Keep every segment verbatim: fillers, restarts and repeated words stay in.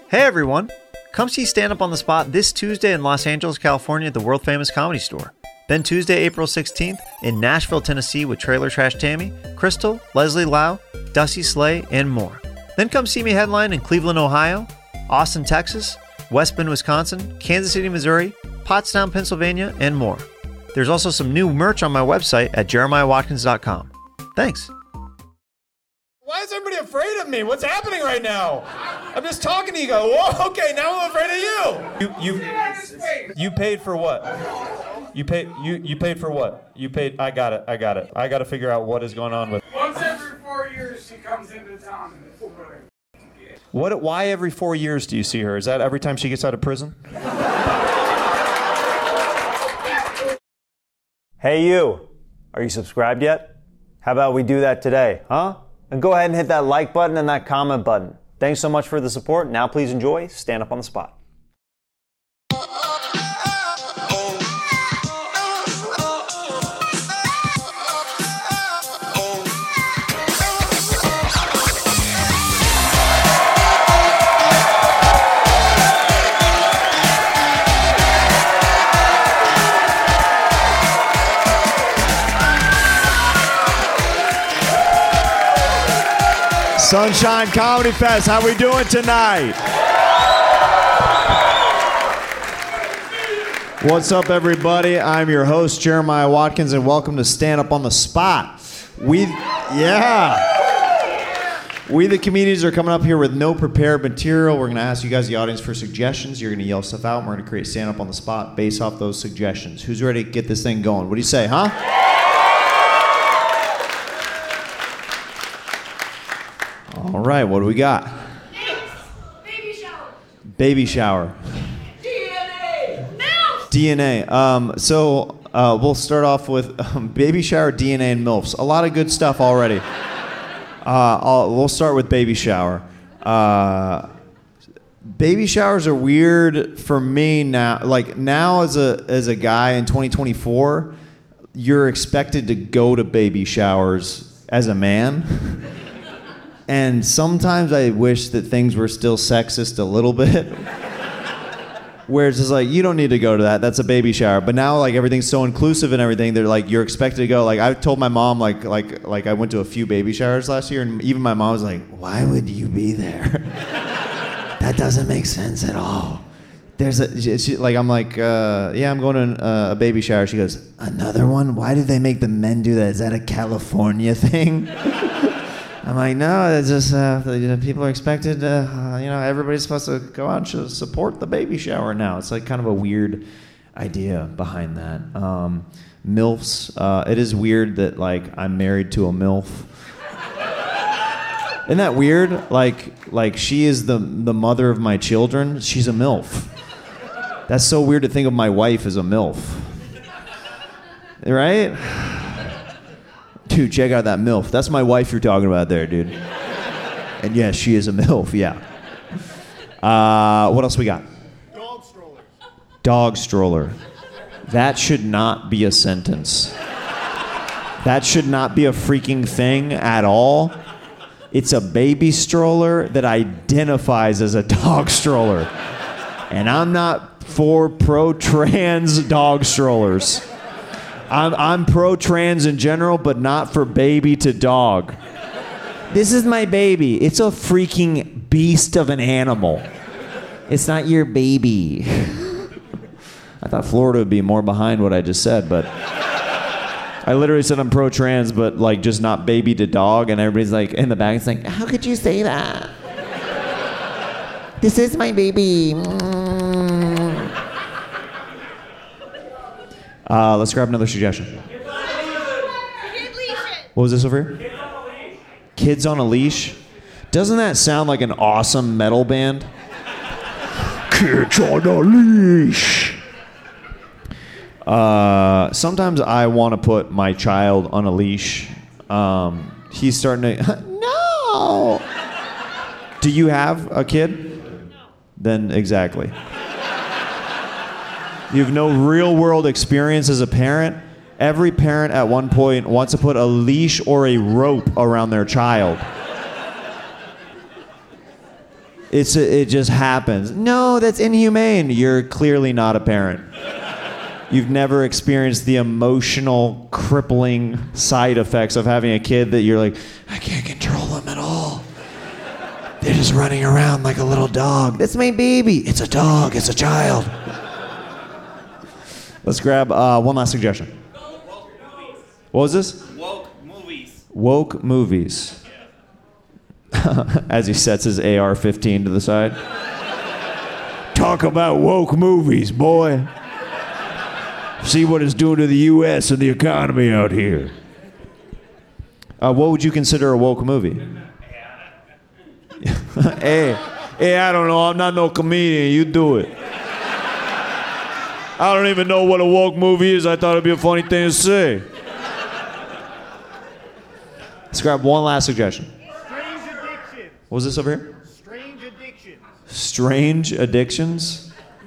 Hey everyone! Come see Stand Up on the Spot this Tuesday in Los Angeles, California at the world-famous Comedy Store. Then Tuesday, April sixteenth in Nashville, Tennessee with Trailer Trash Tammy, Crystal, Leslie Lau, Dusty Slay, and more. Then come see me headline in Cleveland, Ohio, Austin, Texas, West Bend, Wisconsin, Kansas City, Missouri, Pottstown, Pennsylvania, and more. There's also some new merch on my website at jeremiah watkins dot com. Thanks. Why is everybody afraid of me? What's happening right now? I'm just talking to you. Go, whoa, okay, now I'm afraid of you. You you you paid for what? You paid you you paid for what? You paid. I got it. I got it. I got to figure out what is going on with. Once every four years, she comes into town. And it's really what? Why every four years do you see her? Is that every time she gets out of prison? Hey you, are you subscribed yet? How about we do that today, huh? And go ahead and hit that like button and that comment button. Thanks so much for the support. Now please enjoy Stand Up on the Spot. Sunshine Comedy Fest, how we doing tonight? What's up, everybody? I'm your host, Jeremiah Watkins, and welcome to Stand Up on the Spot. We, yeah. We, the comedians, are coming up here with no prepared material. We're going to ask you guys, the audience, for suggestions. You're going to yell stuff out, and we're going to create Stand Up on the Spot based off those suggestions. Who's ready to get this thing going? What do you say, huh? All right, what do we got? Baby shower. Baby shower. D N A. MILFs. D N A. Um, so uh, we'll start off with um, baby shower, D N A, and MILFs. A lot of good stuff already. Uh, I'll, we'll start with baby shower. Uh, baby showers are weird for me now. Like now, as a as a guy in twenty twenty-four, you're expected to go to baby showers as a man. And sometimes I wish that things were still sexist a little bit. Where it's just like, you don't need to go to that. That's a baby shower. But now, like, everything's so inclusive and everything, they're like, you're expected to go. Like, I told my mom, like, like, like I went to a few baby showers last year, and even my mom was like, why would you be there? That doesn't make sense at all. There's a, she, she, like, I'm like, uh, yeah, I'm going to uh, a baby shower. She goes, another one? Why did they make the men do that? Is that a California thing? I'm like, no, it's just uh, the, people are expected to, uh, you know, everybody's supposed to go out and support the baby shower now. It's like kind of a weird idea behind that. Um, MILFs, uh, it is weird that, like, I'm married to a MILF. Isn't that weird? Like, like she is the, the mother of my children. She's a MILF. That's so weird to think of my wife as a MILF. Right? Dude, check out that MILF. That's my wife you're talking about there, dude. And yes, she is a MILF, yeah. Uh, what else we got? Dog stroller. Dog stroller. That should not be a sentence. That should not be a freaking thing at all. It's a baby stroller that identifies as a dog stroller. And I'm not for pro-trans dog strollers. I'm, I'm pro-trans in general, but not for baby to dog. This is my baby. It's a freaking beast of an animal. It's not your baby. I thought Florida would be more behind what I just said, but I literally said I'm pro-trans, but like just not baby to dog, and everybody's like in the back, it's like, how could you say that? This is my baby. Mm. Uh, let's grab another suggestion. What was this over here? Kids on a Leash. Doesn't that sound like an awesome metal band? Kids on a Leash. Uh, sometimes I want to put my child on a leash. Um, he's starting to... No! Do you have a kid? No. Then exactly. You have no real-world experience as a parent. Every parent at one point wants to put a leash or a rope around their child. It's a, it just happens. No, that's inhumane. You're clearly not a parent. You've never experienced the emotional, crippling side effects of having a kid that you're like, I can't control them at all. They're just running around like a little dog. That's my baby. It's a dog. It's a child. Let's grab uh, one last suggestion. What was this? Woke movies. Woke movies. As he sets his A R fifteen to the side. Talk about woke movies, boy. See what it's doing to the U S and the economy out here. Uh, what would you consider a woke movie? hey, hey, I don't know. I'm not no comedian. You do it. I don't even know what a woke movie is. I thought it'd be a funny thing to say. Let's grab one last suggestion. Strange addiction. What was this over here? Strange addiction. Strange addictions?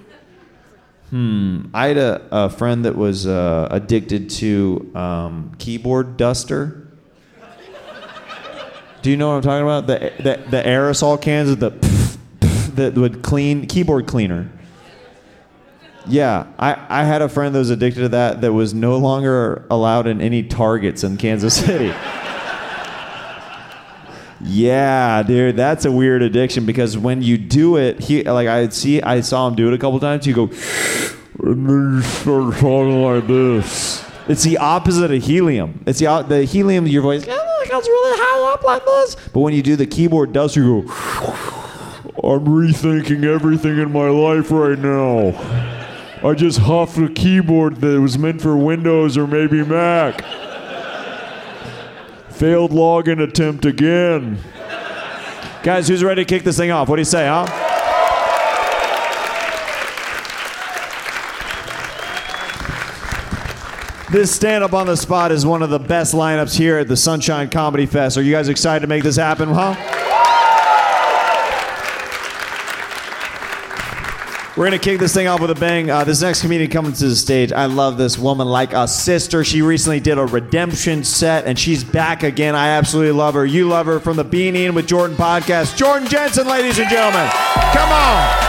Hmm. I had a, a friend that was uh, addicted to um, keyboard duster. Do you know what I'm talking about? The the, the aerosol cans with the pff, pff, that would clean keyboard cleaner. Yeah, I, I had a friend that was addicted to that that was no longer allowed in any Targets in Kansas City. Yeah, dude, that's a weird addiction because when you do it, he like I see, I saw him do it a couple times. You go, and then you start talking like this. It's the opposite of helium. It's the the helium. Your voice oh, goes really high up like this. But when you do the keyboard dust, you go, I'm rethinking everything in my life right now. I just huffed a keyboard that was meant for Windows or maybe Mac. Failed login attempt again. Guys, who's ready to kick this thing off? What do you say, huh? This stand-up on the spot is one of the best lineups here at the Sunshine Comedy Fest. Are you guys excited to make this happen, huh? We're going to kick this thing off with a bang. Uh, this next comedian coming to the stage, I love this woman like a sister. She recently did a redemption set, and she's back again. I absolutely love her. You love her from the Being Eaten with Jordan podcast. Jordan Jensen, ladies and gentlemen. Come on.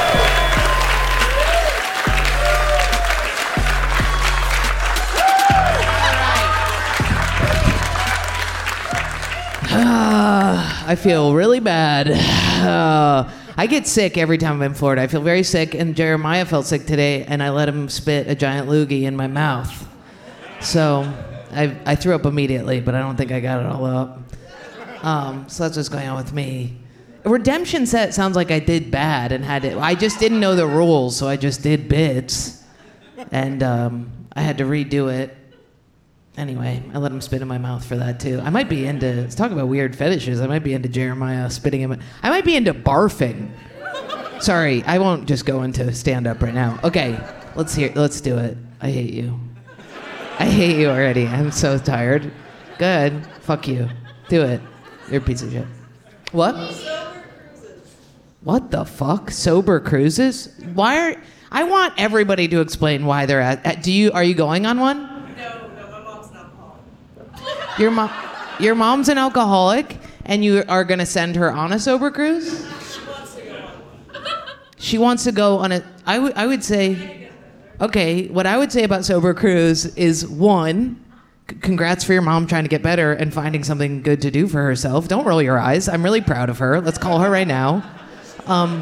I feel really bad. Uh, I get sick every time I'm in Florida. I feel very sick, and Jeremiah felt sick today, and I let him spit a giant loogie in my mouth. So I, I threw up immediately, but I don't think I got it all up. Um, so that's what's going on with me. A redemption set sounds like I did bad and had it. I just didn't know the rules, so I just did bits, and um, I had to redo it. Anyway, I let him spit in my mouth for that too. I might be into, let's talk about weird fetishes. I might be into Jeremiah spitting in my, I might be into barfing. Sorry, I won't just go into stand-up right now. Okay, let's hear, let's do it. I hate you. I hate you already. I'm so tired. Good. Fuck you. Do it. You're a piece of shit. What? What the fuck? Sober cruises? Why are, I want everybody to explain why they're at, at do you, are you going on one? Your mom, your mom's an alcoholic, and you are gonna send her on a sober cruise? She wants to go on one. She wants to go on a. I would, I would say, okay. What I would say about sober cruise is one, c- congrats for your mom trying to get better and finding something good to do for herself. Don't roll your eyes. I'm really proud of her. Let's call her right now. Um,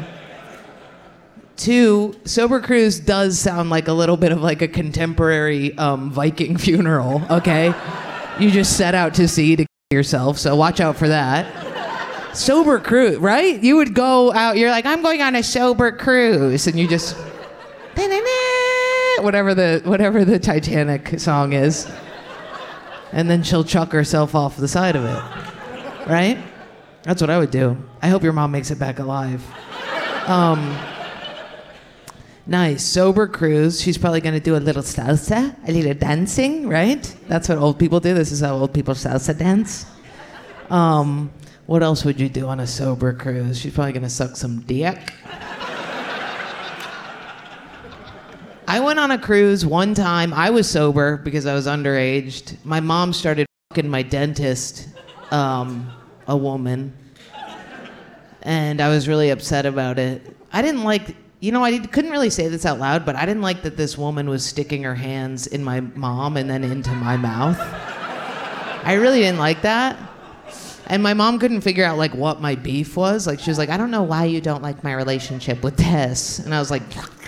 two, sober cruise does sound like a little bit of like a contemporary um, Viking funeral. Okay. You just set out to sea to yourself, so watch out for that. Sober cruise, right? You would go out, you're like, I'm going on a sober cruise, and you just, whatever the whatever the Titanic song is, and then she'll chuck herself off the side of it, right? That's what I would do. I hope your mom makes it back alive. Um, Nice. Sober cruise. She's probably going to do a little salsa, a little dancing, right? That's what old people do. This is how old people salsa dance. Um, what else would you do on a sober cruise? She's probably going to suck some dick. I went on a cruise one time. I was sober because I was underage. My mom started fucking my dentist, um, a woman. and I was really upset about it. I didn't like, you know, I couldn't really say this out loud, but I didn't like that this woman was sticking her hands in my mom and then into my mouth. I really didn't like that. And my mom couldn't figure out, like, what my beef was. Like, she was like, I don't know why you don't like my relationship with Tess. And I was like...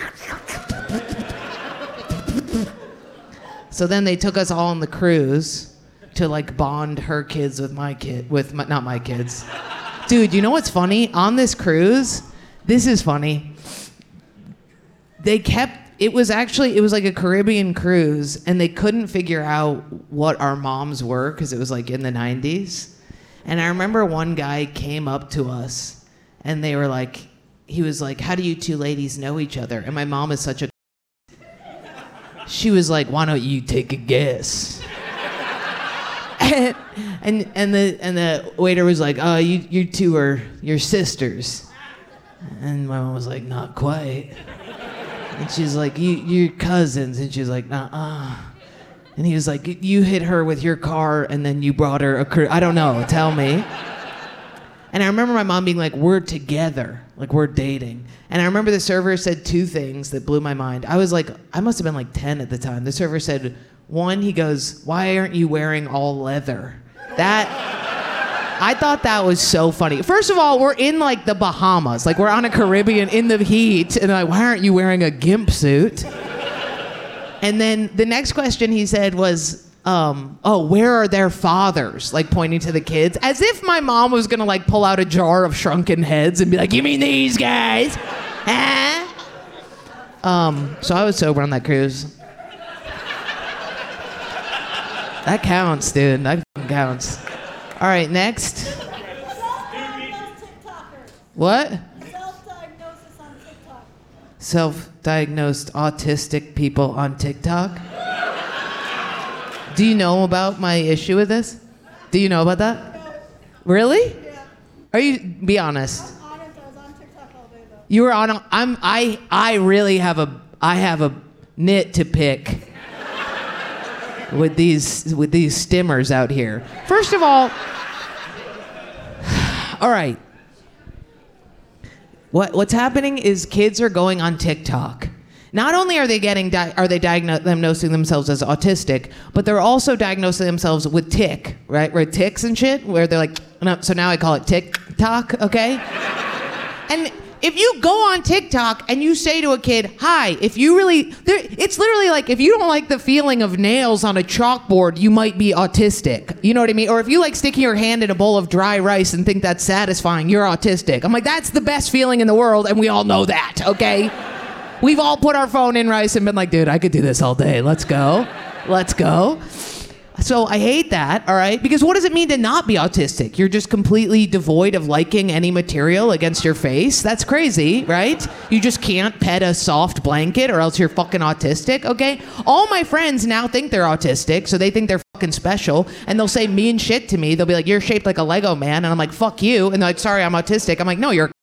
So then they took us all on the cruise to, like, bond her kids with my kid... With my, not my kids. Dude, you know what's funny? On this cruise, this is funny. They kept... It was actually... It was like a Caribbean cruise, and they couldn't figure out what our moms were, because it was, like, in the nineties. And I remember one guy came up to us, and they were like, he was like, how do you two ladies know each other? And my mom is such a... She was like, why don't you take a guess? and, and and the and the waiter was like, oh, you you two are your sisters. And my mom was like, not quite. And she's like, you you're cousins. And she's like, nah. And he was like, you hit her with your car and then you brought her a cru- I don't know, tell me. And I remember my mom being like, we're together, like we're dating. And I remember the server said two things that blew my mind. I was like, I must have been like ten at the time. The server said, one, he goes, why aren't you wearing all leather? That, I thought that was so funny. First of all, we're in like the Bahamas, like we're on a Caribbean in the heat. And like, why aren't you wearing a gimp suit? And then the next question he said was, um, oh, where are their fathers? Like pointing to the kids. As if my mom was gonna like pull out a jar of shrunken heads and be like, you mean these guys? Huh? Um, so I was sober on that cruise. That counts, dude. That counts. All right, next. Self-diagnosed TikToker. What? Self-diagnosis on TikTok. Self-diagnosed autistic people on TikTok. Do you know about my issue with this? Do you know about that? No. Really? Yeah. Are you? Be honest. On it, I was on TikTok all day though. You were on. A, I'm. I. I really have a. I have a nit to pick with these with these stimmers out here. First of all. All right. What What's happening is kids are going on TikTok. Not only are they getting di- are they diagno- diagnosing themselves as autistic, but they're also diagnosing themselves with tick, right? Right, ticks and shit, where they're like, no, so now I call it TikTok, okay? And if you go on TikTok and you say to a kid, hi, if you really, it's literally like if you don't like the feeling of nails on a chalkboard, you might be autistic. You know what I mean? Or if you like sticking your hand in a bowl of dry rice and think that's satisfying, you're autistic. I'm like, that's the best feeling in the world, and we all know that, okay? We've all put our phone in rice and been like, dude, I could do this all day. Let's go. Let's go. So I hate that, all right? Because what does it mean to not be autistic? You're just completely devoid of liking any material against your face? That's crazy, right? You just can't pet a soft blanket or else you're fucking autistic, okay? All my friends now think they're autistic, so they think they're fucking special, and they'll say mean shit to me. They'll be like, you're shaped like a Lego man, and I'm like, fuck you. And they're like, sorry, I'm autistic. I'm like, no, you're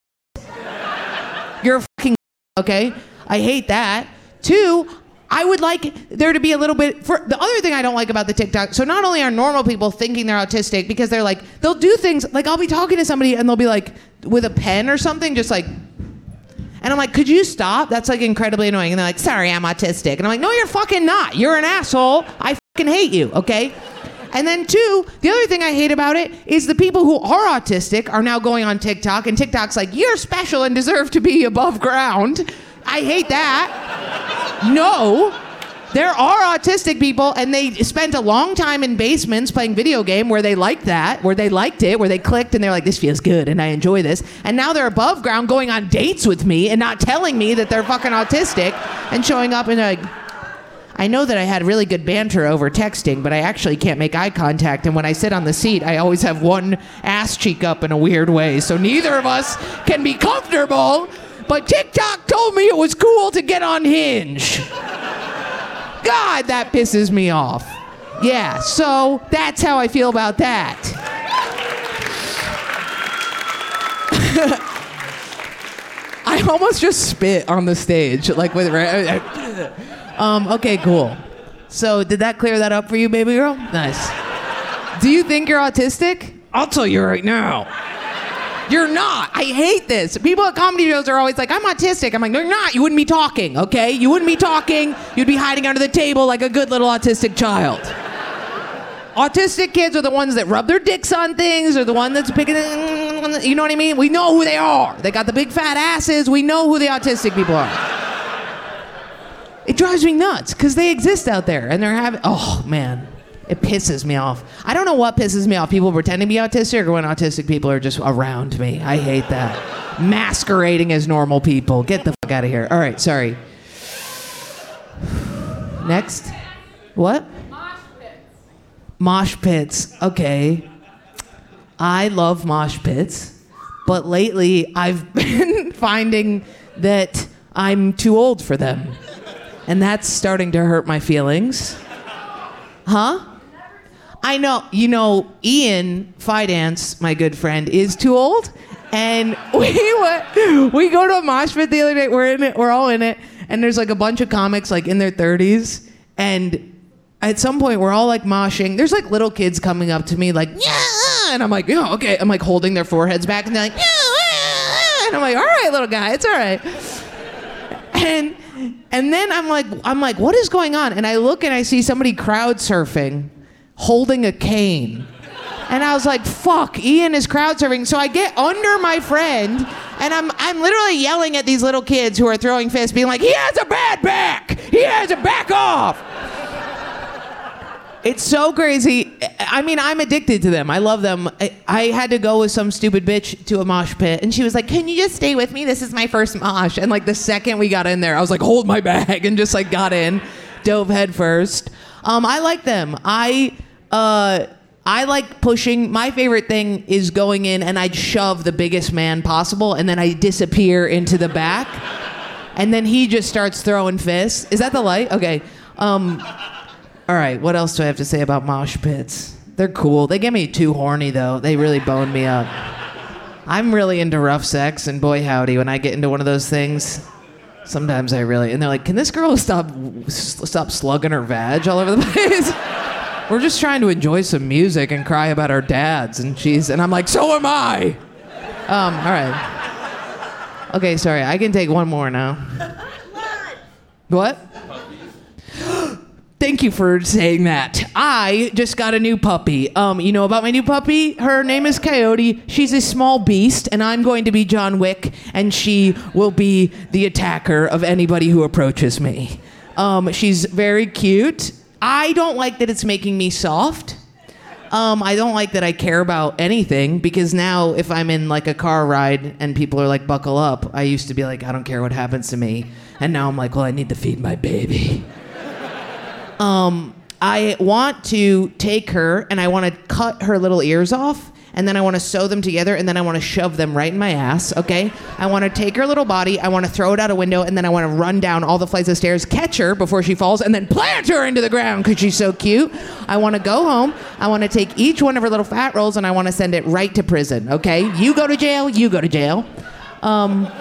a You're a fucking okay? I hate that. Two, I would like there to be a little bit... For, the other thing I don't like about the TikTok... So not only are normal people thinking they're autistic, because they're like... They'll do things... Like, I'll be talking to somebody, and they'll be like, with a pen or something, just like... And I'm like, could you stop? That's, like, incredibly annoying. And they're like, sorry, I'm autistic. And I'm like, no, you're fucking not. You're an asshole. I fucking hate you, okay? And then two, the other thing I hate about it is the people who are autistic are now going on TikTok, and TikTok's like, you're special and deserve to be above ground. I hate that. No, there are autistic people, and they spent a long time in basements playing video game where they liked that, where they liked it, where they clicked and they're like, this feels good and I enjoy this. And now they're above ground going on dates with me and not telling me that they're fucking autistic and showing up and they're like, I know that I had really good banter over texting, but I actually can't make eye contact. And when I sit on the seat, I always have one ass cheek up in a weird way. So neither of us can be comfortable. But TikTok told me it was cool to get on Hinge. God, that pisses me off. Yeah, so that's how I feel about that. I almost just spit on the stage, like with. Um, okay, cool. So did that clear that up for you, baby girl? Nice. Do you think you're autistic? I'll tell you right now. You're not. I hate this. People at comedy shows are always like, I'm autistic. I'm like, no, you're not. You wouldn't be talking, okay? You wouldn't be talking. You'd be hiding under the table like a good little autistic child. Autistic kids are the ones that rub their dicks on things, or the one that's picking, you know what I mean? We know who they are. They got the big fat asses. We know who the autistic people are. It drives me nuts because they exist out there and they're having, oh man, it pisses me off. I don't know what pisses me off, people pretending to be autistic or when autistic people are just around me. I hate that. Masquerading as normal people. Get the fuck out of here. All right, sorry. Next. What? Mosh pits, okay. I love mosh pits, but lately I've been finding that I'm too old for them. And that's starting to hurt my feelings. Huh? I know, you know, Ian Fidance, my good friend, is too old. And we went, we go to a mosh pit the other day, we're in it, we're all in it, and there's like a bunch of comics like in their thirties, and at some point, we're all like moshing. There's like little kids coming up to me like, yeah, and I'm like, yeah, okay. I'm like holding their foreheads back, and they're like, yeah, and I'm like, all right, little guy, it's all right. And and then I'm like, I'm like, what is going on? And I look and I see somebody crowd surfing, holding a cane, and I was like, fuck, Ian is crowd surfing. So I get under my friend, and I'm I'm literally yelling at these little kids who are throwing fists, being like, he has a bad back. He has a back off. It's so crazy. I mean, I'm addicted to them. I love them. I, I had to go with some stupid bitch to a mosh pit, and she was like, can you just stay with me? This is my first mosh. And like the second we got in there, I was like, hold my bag, and just like got in, dove head first. Um, I like them. I, uh, I like pushing. My favorite thing is going in, and I'd shove the biggest man possible, and then I disappear into the back, and then he just starts throwing fists. Is that the light? Okay. Um... All right, what else do I have to say about mosh pits? They're cool. They get me too horny, though. They really bone me up. I'm really into rough sex, and boy howdy, when I get into one of those things, sometimes I really... And they're like, can this girl stop stop slugging her vag all over the place? We're just trying to enjoy some music and cry about our dads, and she's... And I'm like, so am I! Um, all right. Okay, sorry, I can take one more now. What? Thank you for saying that. I just got a new puppy. Um, you know about my new puppy? Her name is Coyote. She's a small beast, and I'm going to be John Wick, and she will be the attacker of anybody who approaches me. Um, she's very cute. I don't like that it's making me soft. Um, I don't like that I care about anything, because now if I'm in like a car ride and people are like, buckle up, I used to be like, I don't care what happens to me. And now I'm like, well, I need to feed my baby. Um, I want to take her and I want to cut her little ears off, and then I want to sew them together, and then I want to shove them right in my ass, okay? I want to take her little body, I want to throw it out a window, and then I want to run down all the flights of stairs, catch her before she falls, and then plant her into the ground because she's so cute. I want to go home, I want to take each one of her little fat rolls, and I want to send it right to prison, okay? You go to jail, you go to jail. Um...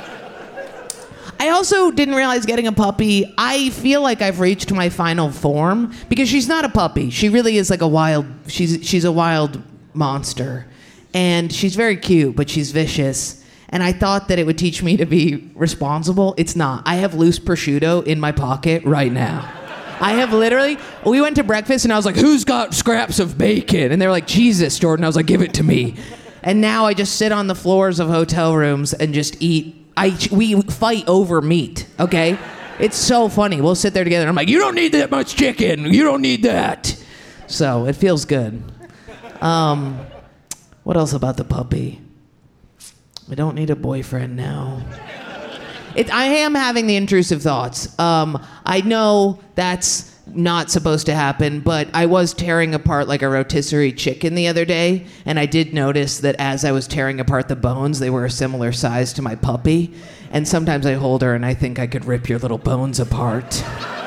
I also didn't realize getting a puppy, I feel like I've reached my final form, because she's not a puppy. She really is like a wild, she's she's a wild monster. And she's very cute, but she's vicious. And I thought that it would teach me to be responsible. It's not. I have loose prosciutto in my pocket right now. I have literally, we went to breakfast and I was like, who's got scraps of bacon? And they were like, Jesus, Jordan. I was like, give it to me. And now I just sit on the floors of hotel rooms and just eat. I, we fight over meat, okay? It's so funny. We'll sit there together and I'm like, you don't need that much chicken. You don't need that. So it feels good. Um, what else about the puppy? I don't need a boyfriend now. It, I am having the intrusive thoughts. Um, I know that's not supposed to happen, but I was tearing apart like a rotisserie chicken the other day, and I did notice that as I was tearing apart the bones, they were a similar size to my puppy. And sometimes I hold her and I think I could rip your little bones apart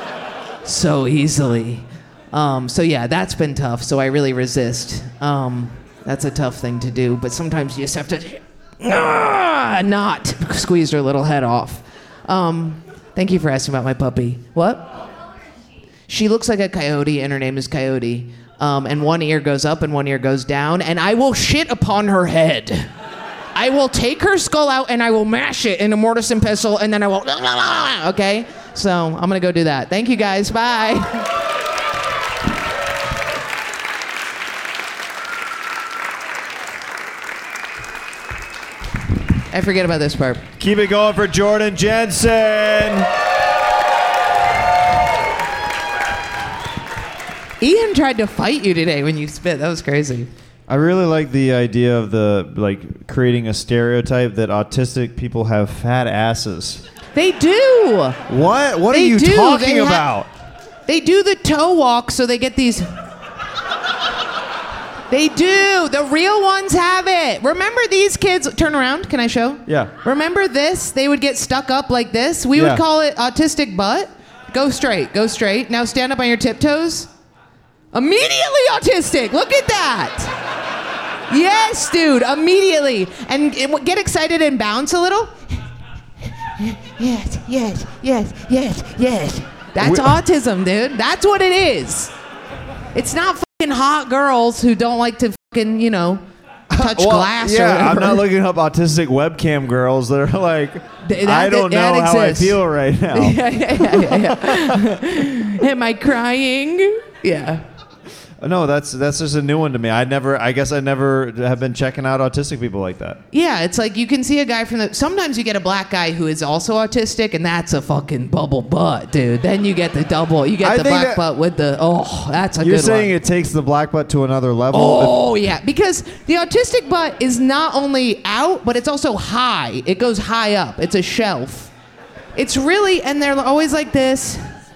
so easily. Um, so yeah, that's been tough, so I really resist. Um, that's a tough thing to do, but sometimes you just have to ah, not squeeze her little head off. Um, thank you for asking about my puppy. What? She looks like a coyote, and her name is Coyote. Um, and one ear goes up and one ear goes down, and I will shit upon her head. I will take her skull out and I will mash it in a mortise and pestle, and then I will. Okay, so I'm gonna go do that. Thank you guys. Bye. I forget about this part. Keep it going for Jordan Jensen. Ian tried to fight you today when you spit. That was crazy. I really like the idea of the like creating a stereotype that autistic people have fat asses. They do. What? What They are you do. talking They ha- about? They do the toe walk, so they get these. They do. The real ones have it. Remember these kids? Turn around. Can I show? Yeah. Remember this? They would get stuck up like this. We Yeah. would call it autistic butt. Go straight. Go straight. Now stand up on your tiptoes. Immediately autistic. Look at that. Yes, dude. Immediately. And it, get excited and bounce a little. Yes, yes, yes, yes, yes. That's We- autism, dude. That's what it is. It's not fucking hot girls who don't like to fucking, you know, touch Well, glass or yeah, whatever. I'm not looking up autistic webcam girls that are like, Th- I that- don't that know how I exists. feel right now. yeah, yeah, yeah, yeah. Am I crying? Yeah. No, that's that's just a new one to me. I never, I guess I never have been checking out autistic people like that. Yeah, it's like you can see a guy from the. Sometimes you get a black guy who is also autistic, and that's a fucking bubble butt, dude. Then you get the double. You get I the think black that- butt with the. Oh, that's a You're good saying one. it takes the black butt to another level? Oh yeah, because the autistic butt is not only out, but it's also high. It goes high up. It's a shelf. It's really, and they're always like this.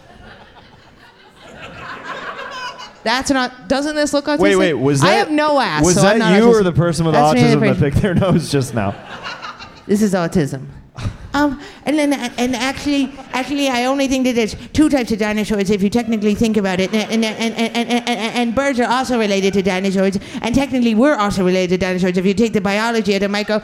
That's not. Doesn't this look autistic? Wait, wait, was that? I have no ass. Was so that I'm not you or autistic. the person with That's me, autism the that picked their nose just now? This is autism. Um, and then, and actually, actually, I only think that there's two types of dinosaurs if you technically think about it. And, and, and, and, and, and, and birds are also related to dinosaurs. And technically, we're also related to dinosaurs if you take the biology of the micro.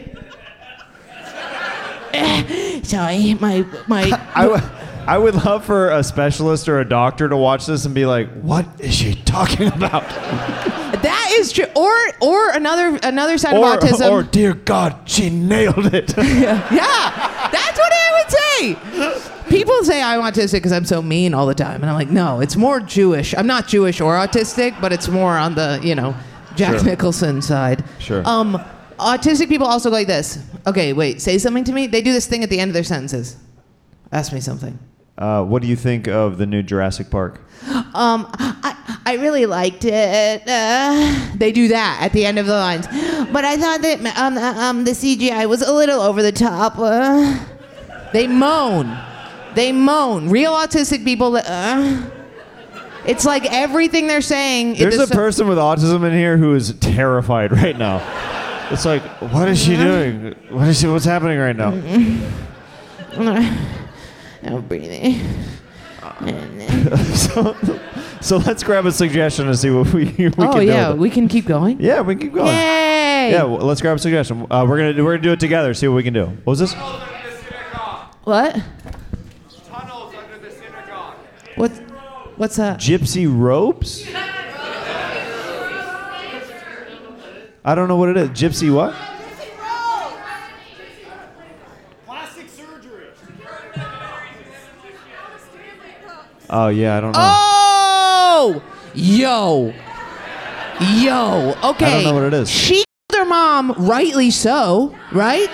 Sorry, my, my. I, w- I would love for a specialist or a doctor to watch this and be like, what is she talking about? That is true. Or, or another, another side Or, of autism. or, dear God, she nailed it. Yeah, that's what I would say. People say I'm autistic because I'm so mean all the time, and I'm like, no, it's more Jewish. I'm not Jewish or autistic, but it's more on the, you know, Jack Sure. Nicholson side. Sure. Um, autistic people also go like this. Okay, wait, say something to me. They do this thing at the end of their sentences. Ask me something. Uh, what do you think of the new Jurassic Park? Um, I, I really liked it. Uh, They do that at the end of the lines. but I thought that um, uh, um, the C G I was a little over the top. Uh, They moan. They moan. Real autistic people. Uh, it's like everything they're saying. it There's is a so- person with autism in here who is terrified right now. It's like, what is she doing? What is she, what's happening right now? I'm breathing. so, so let's grab a suggestion and see what we, we Oh can yeah, do. we can keep going. Yeah, we can keep going. Yay! Yeah, well, let's grab a suggestion. Uh, we're gonna we're gonna do it together. See what we can do. What was this? What? Tunnels under the synagogue. What? What's that? Gypsy ropes? I don't know what it is. Gypsy what? Plastic surgery. Oh yeah, I don't know. Oh! Yo. Yo. Okay. I don't know what it is. She killed her mom, rightly so, right?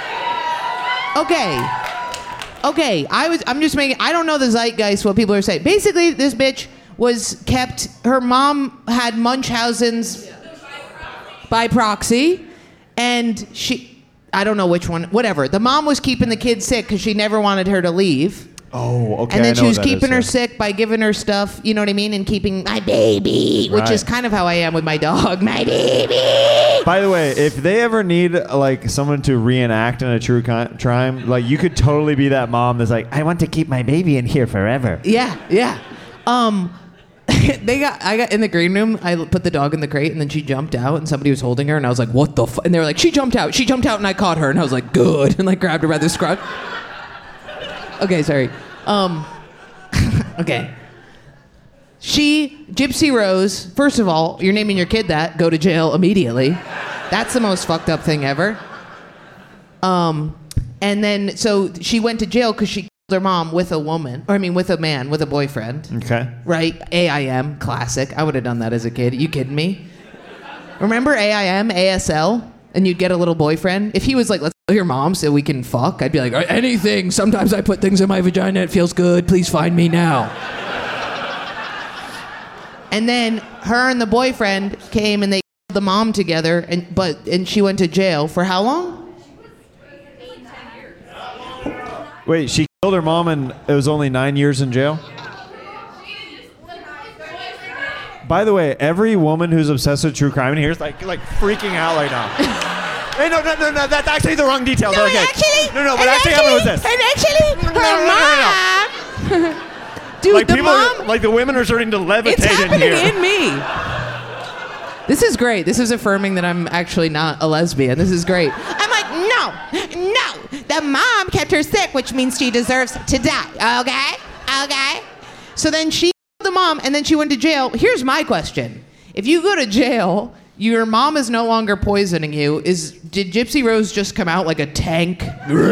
Okay. Okay. I was I'm just making I don't know the zeitgeist, what people are saying. Basically, this bitch was kept her mom had Munchausen's by proxy, and she I don't know which one, whatever. The mom was keeping the kid sick because she never wanted her to leave. Oh, okay. And I then know she was what that keeping is, her yeah. sick by giving her stuff, you know what I mean, and keeping my baby, which Right. is kind of how I am with my dog, my baby. By the way, if they ever need like someone to reenact in a true con- crime, like you could totally be that mom that's like, I want to keep my baby in here forever. Yeah, yeah. Um, they got I got in the green room. I put the dog in the crate, and then she jumped out, and somebody was holding her, and I was like, "What the?" Fu-? And they were like, "She jumped out. She jumped out," and I caught her, and I was like, "Good," and like grabbed her by the scrot. Okay, sorry. Um, okay. She, Gypsy Rose. First of all, you're naming your kid that. Go to jail immediately. That's the most fucked up thing ever. Um, and then so she went to jail because she killed her mom with a woman, or I mean with a man, with a boyfriend. Okay. Right? A I M, classic. I would have done that as a kid. You kidding me? Remember A I M, A S L? And you'd get a little boyfriend? If he was like, let's kill your mom so we can fuck, I'd be like, anything. Sometimes I put things in my vagina. It feels good. Please find me now. And then her and the boyfriend came and they killed the mom together, and but and she went to jail for how long? Wait, she killed her mom and it was only nine years in jail? By the way, every woman who's obsessed with true crime in here is like, like freaking out right now. Hey, no, no, no, no, that's actually the wrong detail. No, okay. actually, no, no, what and actually, actually happened was this. And actually, her No, no, no, no, mom. Dude, like the people, mom... are, like the women are starting to levitate It's in happening here. in me. This is great. This is affirming that I'm actually not a lesbian. This is great. I'm like, no, no. The mom kept her sick, which means she deserves to die. Okay? Okay? So then she killed the mom, and then she went to jail. Here's my question. If you go to jail, your mom is no longer poisoning you. Is Did Gypsy Rose just come out like a tank?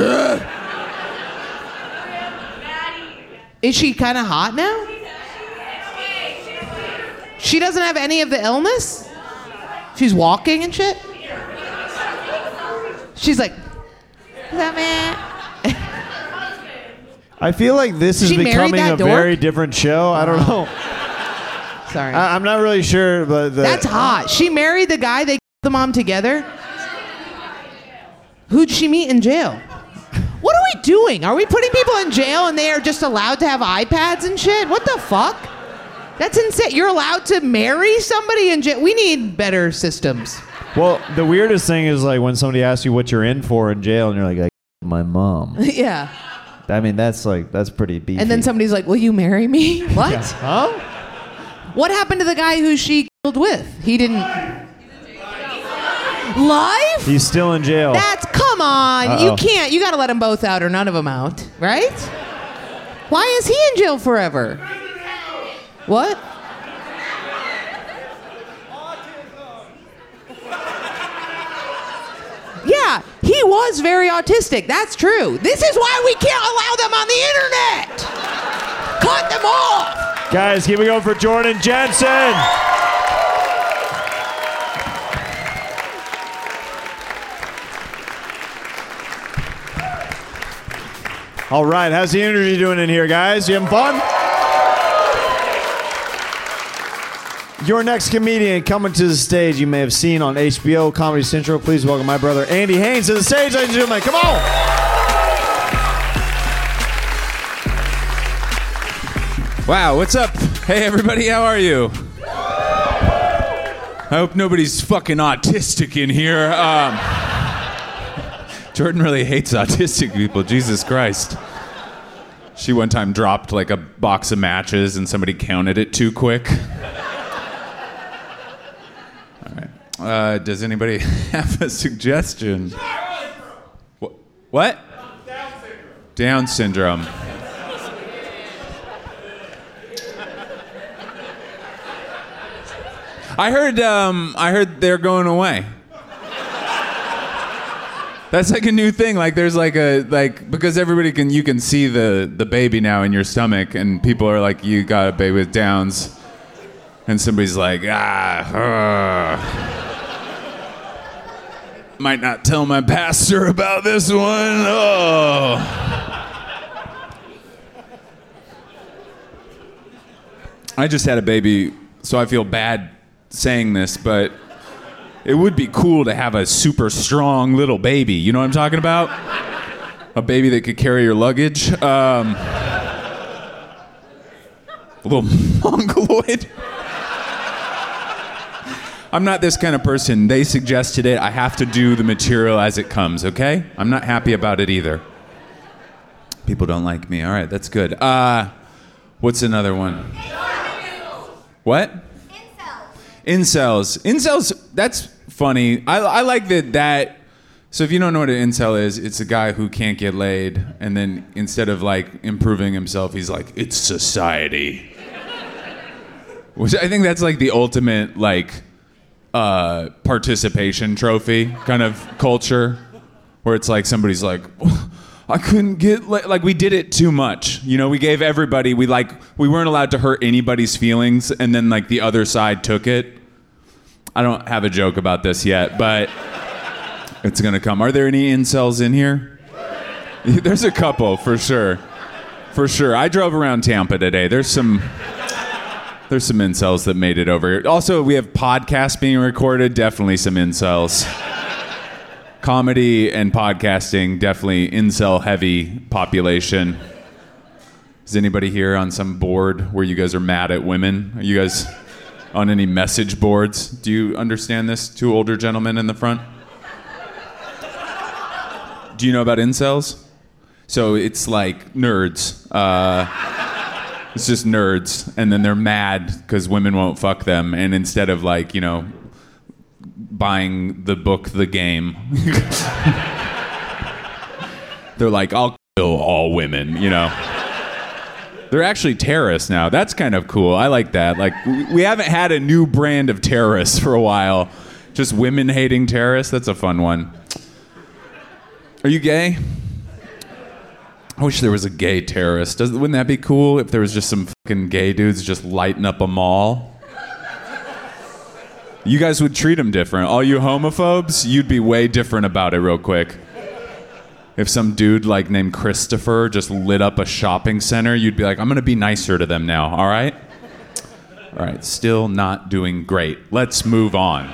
Is she kind of hot now? She doesn't have any of the illness? She's walking and shit? She's like, I feel like this is She married becoming that a dork? very different show. I don't know. sorry. I, I'm not really sure, but the, That's hot. She married the guy, they killed the mom together? Who'd she meet in jail? What are we doing? Are we putting people in jail and they are just allowed to have iPads and shit? What the fuck? That's insane. You're allowed to marry somebody in jail? We need better systems. Well, the weirdest thing is like when somebody asks you what you're in for in jail, and you're like, I my mom. Yeah. I mean, that's like that's pretty beefy. And then somebody's like, will you marry me? What? Yeah. Huh? What happened to the guy who she killed with? He didn't... Life? He's still in jail. That's, come on. Uh-oh. You can't. You got to let them both out or none of them out, right? Why is he in jail forever? What? Yeah, he was very autistic. That's true. This is why we can't allow them on the internet. Cut them off. Guys, keep it going for Jordan Jensen. All right, how's the interview doing in here, guys? You having fun? Your next comedian coming to the stage you may have seen on H B O, Comedy Central. Please welcome my brother Andy Haynes to the stage, ladies and gentlemen. Come on! Wow, what's up? Hey, everybody, how are you? I hope nobody's fucking autistic in here. Um, Jordan really hates autistic people, Jesus Christ. She one time dropped like a box of matches and somebody counted it too quick. All right. Uh, does anybody have a suggestion? Wh- what? Down syndrome. Down syndrome. I heard. Um, I heard they're going away. That's like a new thing. Like there's like a like because everybody can you can see the the baby now in your stomach, and people are like, you got a baby with Downs, and somebody's like, ah. Uh, might not tell my pastor about this one. Oh. I just had a baby, so I feel bad saying this, but it would be cool to have a super strong little baby. You know what I'm talking about? A baby that could carry your luggage. Um, a little mongoloid. I'm not this kind of person. They suggested it. I have to do the material as it comes, okay? I'm not happy about it either. People don't like me. All right, that's good. Uh, what's another one? What? Incels. Incels, that's funny. I, I like that that... So if you don't know what an incel is, it's a guy who can't get laid, and then instead of, like, improving himself, he's like, it's society. Which I think that's, like, the ultimate, like, uh, participation trophy kind of culture, where it's like somebody's like, I couldn't get la-. Like we did it too much. You know, we gave everybody, we like, we weren't allowed to hurt anybody's feelings, and then like the other side took it. I don't have a joke about this yet, but it's gonna come. Are there any incels in here? There's a couple, for sure. For sure. I drove around Tampa today. There's some there's some incels that made it over here. Also, we have podcasts being recorded. Definitely some incels. Comedy and podcasting, definitely incel-heavy population. Is anybody here on some board where you guys are mad at women? Are you guys on any message boards? Do you understand this? Two older gentlemen in the front. Do you know about incels? So it's like nerds. Uh, it's just nerds. And then they're mad because women won't fuck them. And instead of like, you know, buying the book, The Game, they're like, I'll kill all women, you know. They're actually terrorists now. That's kind of cool. I like that. Like, we haven't had a new brand of terrorists for a while. Just women-hating terrorists. That's a fun one. Are you gay? I wish there was a gay terrorist. Does, wouldn't that be cool if there was just some fucking gay dudes just lighting up a mall? You guys would treat them different. All you homophobes, you'd be way different about it real quick. If some dude like named Christopher just lit up a shopping center, you'd be like, I'm gonna be nicer to them now, all right? All right, still not doing great. Let's move on.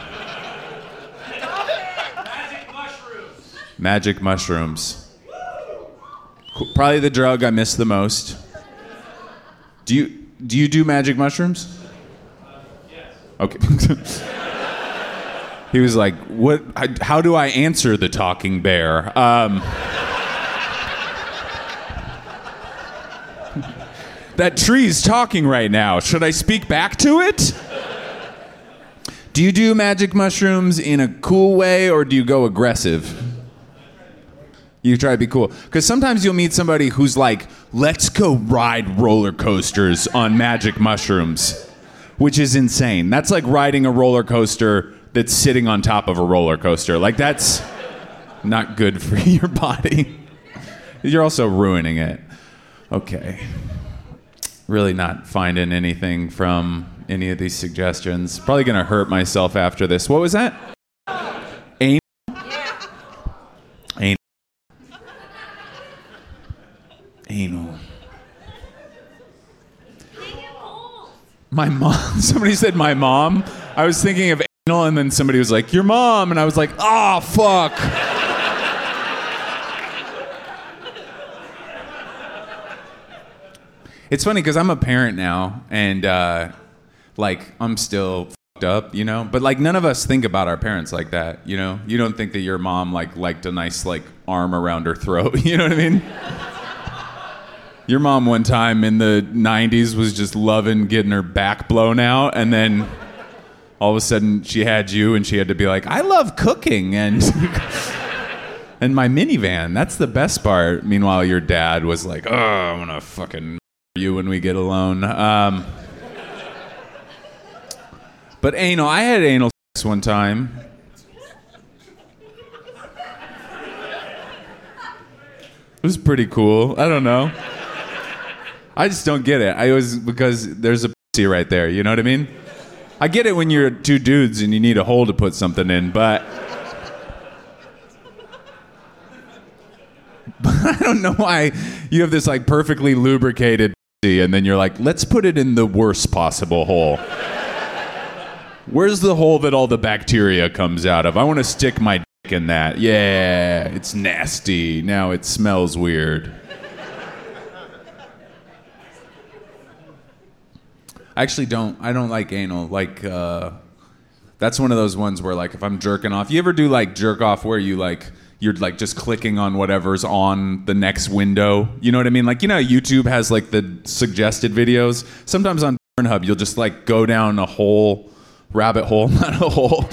Magic mushrooms. Magic mushrooms. Cool. Probably the drug I miss the most. Do you do you do magic mushrooms? Uh, yes. Okay. He was like, "What? How do I answer the talking bear?" Um, that tree's talking right now. Should I speak back to it? Do you do magic mushrooms in a cool way, or do you go aggressive? You try to be cool. Because sometimes you'll meet somebody who's like, let's go ride roller coasters on magic mushrooms, which is insane. That's like riding a roller coaster that's sitting on top of a roller coaster. Like, that's not good for your body. You're also ruining it. Okay. Really not finding anything from any of these suggestions. Probably going to hurt myself after this. What was that? Anal? Anal. Anal. My mom. Somebody said my mom. I was thinking of anal, and then somebody was like, your mom. And I was like, oh, fuck. It's funny because I'm a parent now, and uh, like I'm still fucked up, you know. But like none of us think about our parents like that, you know. You don't think that your mom like liked a nice like arm around her throat, you know what I mean? Your mom one time in the nineties was just loving getting her back blown out, and then all of a sudden she had you, and she had to be like, I love cooking and and my minivan. That's the best part. Meanwhile, your dad was like, oh, I'm gonna fucking you when we get alone. Um, but anal, I had anal sex one time. It was pretty cool. I don't know. I just don't get it. I was because there's a pussy right there. You know what I mean? I get it when you're two dudes and you need a hole to put something in, but but I don't know why you have this like perfectly lubricated pussy and then you're like, let's put it in the worst possible hole. Where's the hole that all the bacteria comes out of? I want to stick my dick in that. Yeah, it's nasty. Now it smells weird. I actually don't, I don't like anal. Like, uh, that's one of those ones where, like, if I'm jerking off, you ever do, like, jerk off where you, like, you're, like, just clicking on whatever's on the next window? You know what I mean? Like, you know how YouTube has, like, the suggested videos? Sometimes on Pornhub, you'll just, like, go down a hole, rabbit hole, not a hole.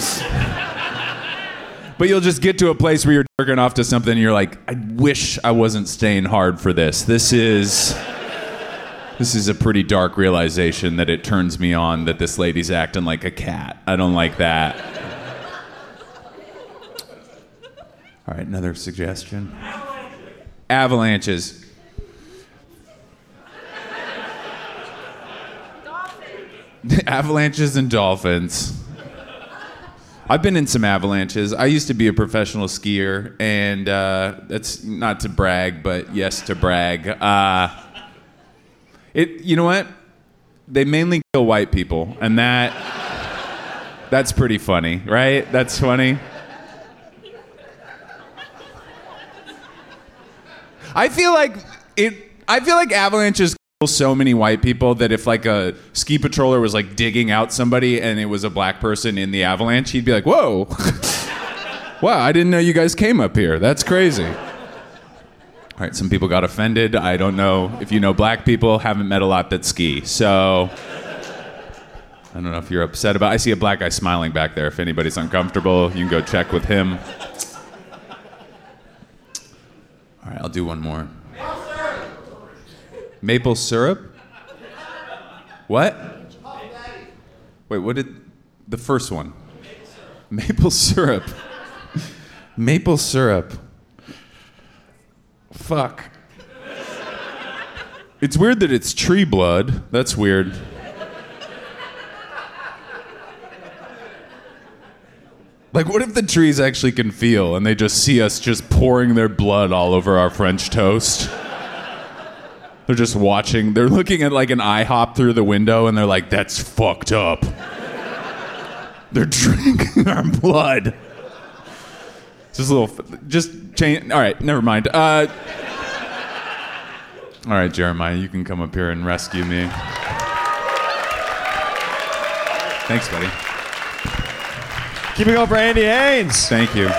But you'll just get to a place where you're jerking off to something and you're like, I wish I wasn't staying hard for this. This is... This is a pretty dark realization that it turns me on that this lady's acting like a cat. I don't like that. All right, another suggestion. Avalanches. Avalanches and dolphins. I've been in some avalanches. I used to be a professional skier, and uh, that's not to brag, but yes to brag. Uh, it, you know what? They mainly kill white people, and that that's pretty funny, right? That's funny. I feel like it. I feel like avalanches kill so many white people that if like a ski patroller was like digging out somebody and it was a black person in the avalanche, he'd be like, "Whoa, wow! I didn't know you guys came up here. That's crazy." All right, some people got offended. I don't know if you know black people. Haven't met a lot that ski, so I don't know if you're upset about. I see a black guy smiling back there. If anybody's uncomfortable, you can go check with him. All right, I'll do one more. Maple syrup? What? Wait, what did the first one? Maple syrup. Maple syrup. Fuck. It's weird that it's tree blood. That's weird. Like, what if the trees actually can feel and they just see us just pouring their blood all over our French toast? They're just watching. They're looking at like an IHOP through the window and they're like, that's fucked up. They're drinking our blood. Just a little, just change. All right, never mind. Uh, all right, Jeremiah, you can come up here and rescue me. Thanks, buddy. Keep it going for Andy Haynes. Thank you.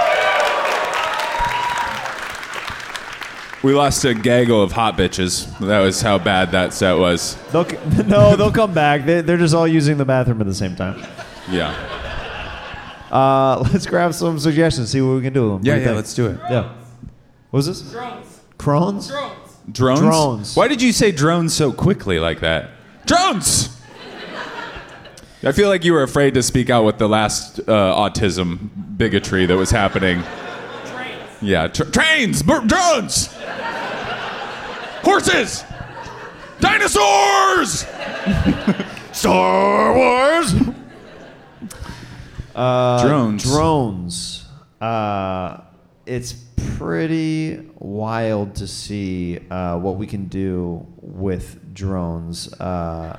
We lost a gaggle of hot bitches. That was how bad that set was. They'll, no, they'll come back. They, they're just all using the bathroom at the same time. Yeah. Uh, let's grab some suggestions, see what we can do with them. Yeah, What do you yeah, think? let's do it. Yeah. What was this? Drones. Crones? Drones. Drones? Drones. Why did you say drones so quickly like that? Drones! I feel like you were afraid to speak out with the last uh, autism bigotry that was happening. Trains. Yeah, tr- trains! B- drones! Horses! Dinosaurs! Star Wars! Uh, drones. Drones. Uh, it's pretty wild to see uh, what we can do with drones. Uh,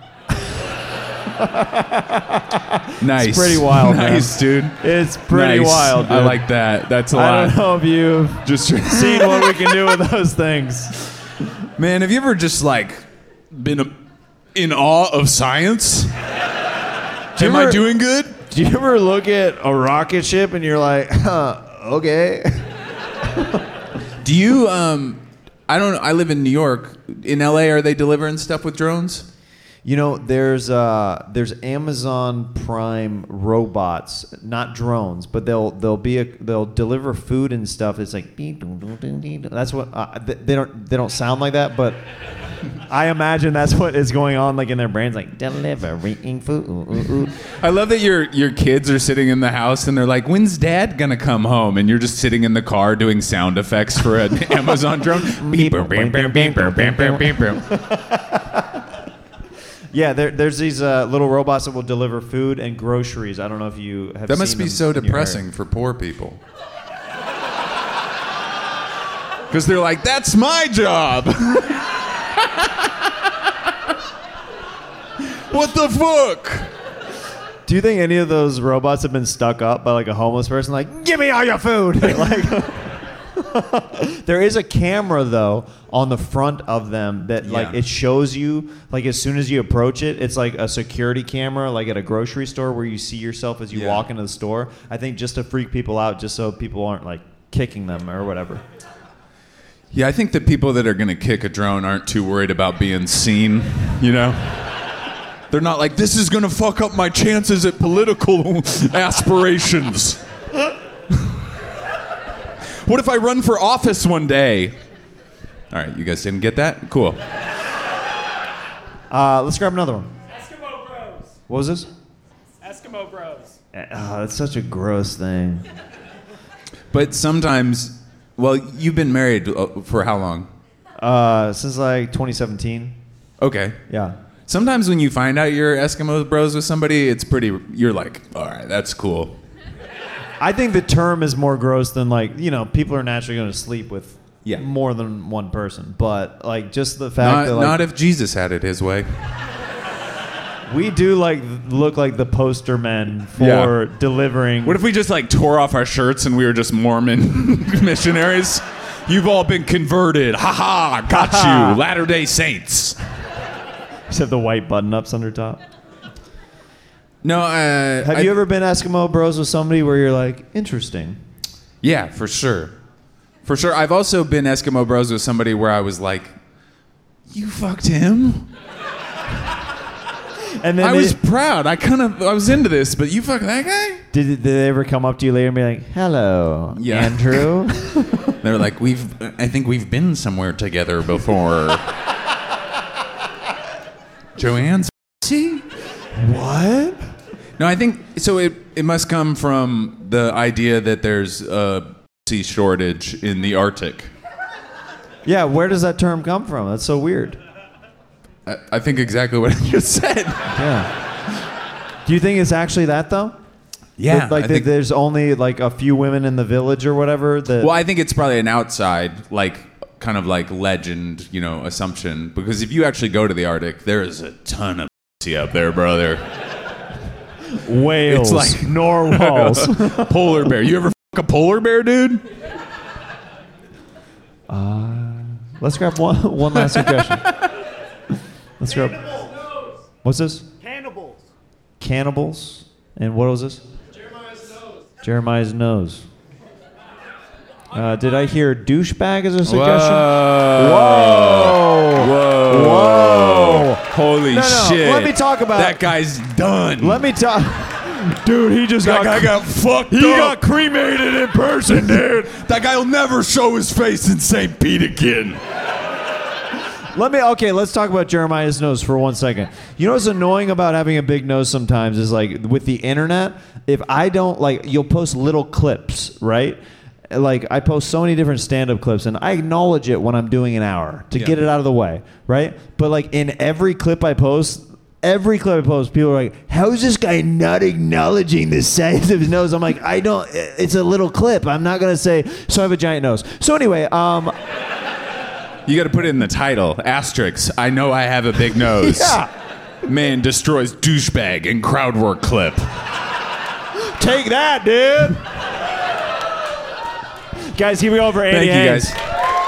Nice. It's pretty wild, man. Nice, dude. It's pretty Nice. wild, dude. I like that. That's a lot. I don't know if you've Just seen what we can do with those things. Man, have you ever just like been in awe of science? Am I ever- doing good? Do you ever look at a rocket ship and you're like, huh, okay? Do you, um, I don't know, I live in New York. In L A, are they delivering stuff with drones? You know, there's uh, there's Amazon Prime robots, not drones, but they'll they'll be a, they'll deliver food and stuff. It's like that's what uh, they don't they don't sound like that, but I imagine that's what is going on like in their brains, like delivering food. I love that your your kids are sitting in the house and they're like, "When's Dad gonna come home?" And you're just sitting in the car doing sound effects for an Amazon drone. Beep, beep, beep, beep, beep, beep, beep, beep, beep. Yeah, there, there's these uh, little robots that will deliver food and groceries. I don't know if you have. That must seen be them so in your depressing area. for poor people. Because they're like, "That's my job." What the fuck? Do you think any of those robots have been stuck up by like a homeless person? Like, give me all your food. like, there is a camera though on the front of them that like Yeah. it shows you like as soon as you approach it. It's like a security camera, like at a grocery store where you see yourself as you Yeah. walk into the store. I think just to freak people out, just so people aren't like kicking them or whatever. Yeah, I think the people that are going to kick a drone aren't too worried about being seen, you know? They're not like, this is going to fuck up my chances at political aspirations. What if I run for office one day? All right, you guys didn't get that? Cool. Uh, let's grab another one. Eskimo Bros. What was this? Eskimo Bros. Oh, that's such a gross thing. But sometimes, well, you've been married for how long? Uh, since like twenty seventeen. Okay. Yeah. Sometimes when you find out you're Eskimo bros with somebody, it's pretty, you're like, all right, that's cool. I think the term is more gross than like, you know, people are naturally going to sleep with Yeah. more than one person. But like just the fact Not, that like, not if Jesus had it his way. we do like look like the poster men for Yeah. delivering. What if we just like tore off our shirts and we were just Mormon missionaries? You've all been converted. Ha ha, got you. Latter-day Saints. Except the white button-ups under top. No, uh, Have I, you ever been Eskimo bros with somebody where you're like, interesting? Yeah, for sure. For sure. I've also been Eskimo bros with somebody where I was like, you fucked him? And then I they, was proud. I kind of, I was into this, but you fucked that guy? did, did they ever come up to you later and be like, hello, Yeah. Andrew? They're like, we've, I think we've been somewhere together before. Joanne's see? What? No, I think, so it, it must come from the idea that there's a sea shortage in the Arctic. Yeah, where does that term come from? That's so weird. I, I think exactly what I just said. Yeah. Do you think it's actually that, though? Yeah. That, like I that think, there's only like a few women in the village or whatever? That, well, I think it's probably an outside, like, kind of like legend, you know, assumption. Because if you actually go to the Arctic, there is a ton of pussy up there, brother. whales, It's like narwhals. Polar bear. You ever fuck a polar bear, dude? Uh, let's grab one one last suggestion. Let's grab. What's this? Cannibals. Cannibals. And what was this? Jeremiah's nose. Jeremiah's nose. Uh, did I hear douchebag as a suggestion? Whoa. Whoa. Whoa. Holy No, no, shit. let me talk about- That guy's done. Let me talk. Dude, he just That got, guy got fucked he up. got cremated in person, dude. That guy will never show his face in Saint Pete again. Let me, okay, let's talk about Jeremiah's nose for one second. You know what's annoying about having a big nose sometimes is like with the internet, if I don't, like, you'll post little clips, right? Like, I post so many different stand-up clips, and I acknowledge it when I'm doing an hour to Yeah. get it out of the way, right? But, like, in every clip I post, every clip I post, people are like, how is this guy not acknowledging the size of his nose? I'm like, I don't, it's a little clip. I'm not going to say, so I have a giant nose. So anyway, um... You got to put it in the title. Asterisk. I know I have a big nose. Yeah. Man destroys douchebag in crowd work clip. Take that, dude. Guys, here we go for Andy Thank you, Haynes. guys.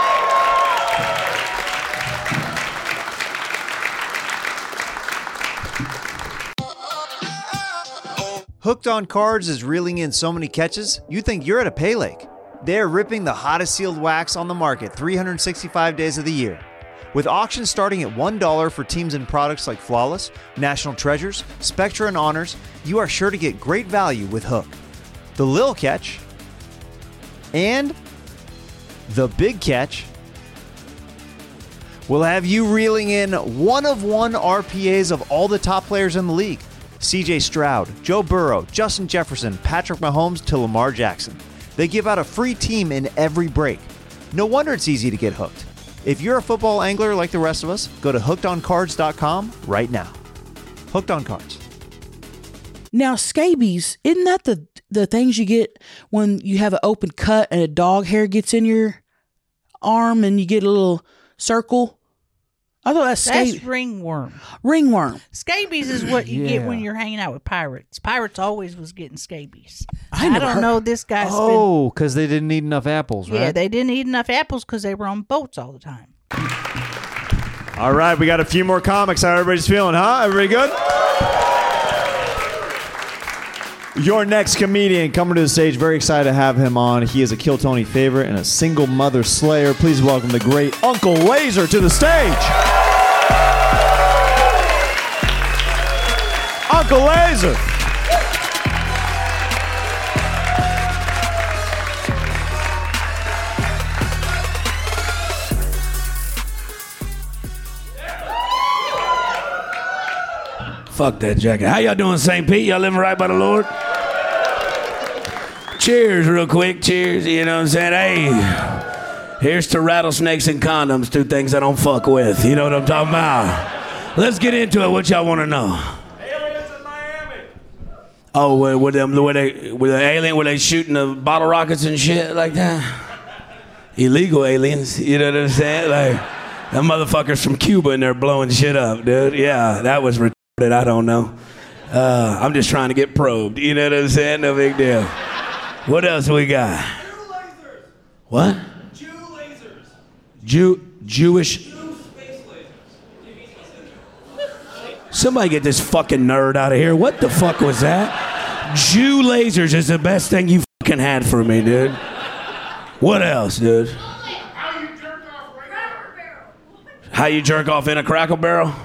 Hooked on Cards is reeling in so many catches, you think you're at a pay lake. They're ripping the hottest sealed wax on the market three hundred sixty-five days of the year. With auctions starting at one dollar for teams and products like Flawless, National Treasures, Spectra, and Honors, you are sure to get great value with Hook. The Lil Catch and the Big Catch will have you reeling in one of one R P As of all the top players in the league. C J Stroud, Joe Burrow, Justin Jefferson, Patrick Mahomes to Lamar Jackson. They give out a free team in every break. No wonder it's easy to get hooked. If you're a football angler like the rest of us, go to hooked on cards dot com right now. Hooked on Cards. Now, scabies, isn't that the the things you get when you have an open cut and a dog hair gets in your arm and you get a little circle? I thought that's scabies. That's ringworm. Ringworm. Scabies is what you get Yeah. when you're hanging out with pirates. Pirates always was getting scabies. I I, never don't heard- know. This guy's Oh, because they didn't eat enough apples, been. right? Yeah, they didn't eat enough apples because they were on boats all the time. All right, we got a few more comics. How everybody's feeling, huh? Everybody good? Your next comedian coming to the stage. Very excited to have him on. He is a Kill Tony favorite and a single mother slayer. Please welcome the great Uncle Laser to the stage. Uncle Laser. Fuck that jacket. How y'all doing, Saint Pete? Y'all living right by the Lord? Cheers, real quick. Cheers. You know what I'm saying? Hey, here's to rattlesnakes and condoms, two things I don't fuck with. You know what I'm talking about? Let's get into it. What y'all want to know? Aliens in Miami. Oh, were, were them were they were the alien? Were they shooting the bottle rockets and shit like that? Illegal aliens. You know what I'm saying? Like them motherfuckers from Cuba and they're blowing shit up, dude. Yeah, that was retarded. I don't know. Uh, I'm just trying to get probed. You know what I'm saying? No big deal. What else we got? Jew lasers. What? Jew lasers. Jew Jewish. Jew space lasers. Somebody get this fucking nerd out of here. What the fuck was that? Jew lasers is the best thing you fucking had for me, dude. What else, dude? How you jerk off right now? How you jerk off in a Crackle Barrel?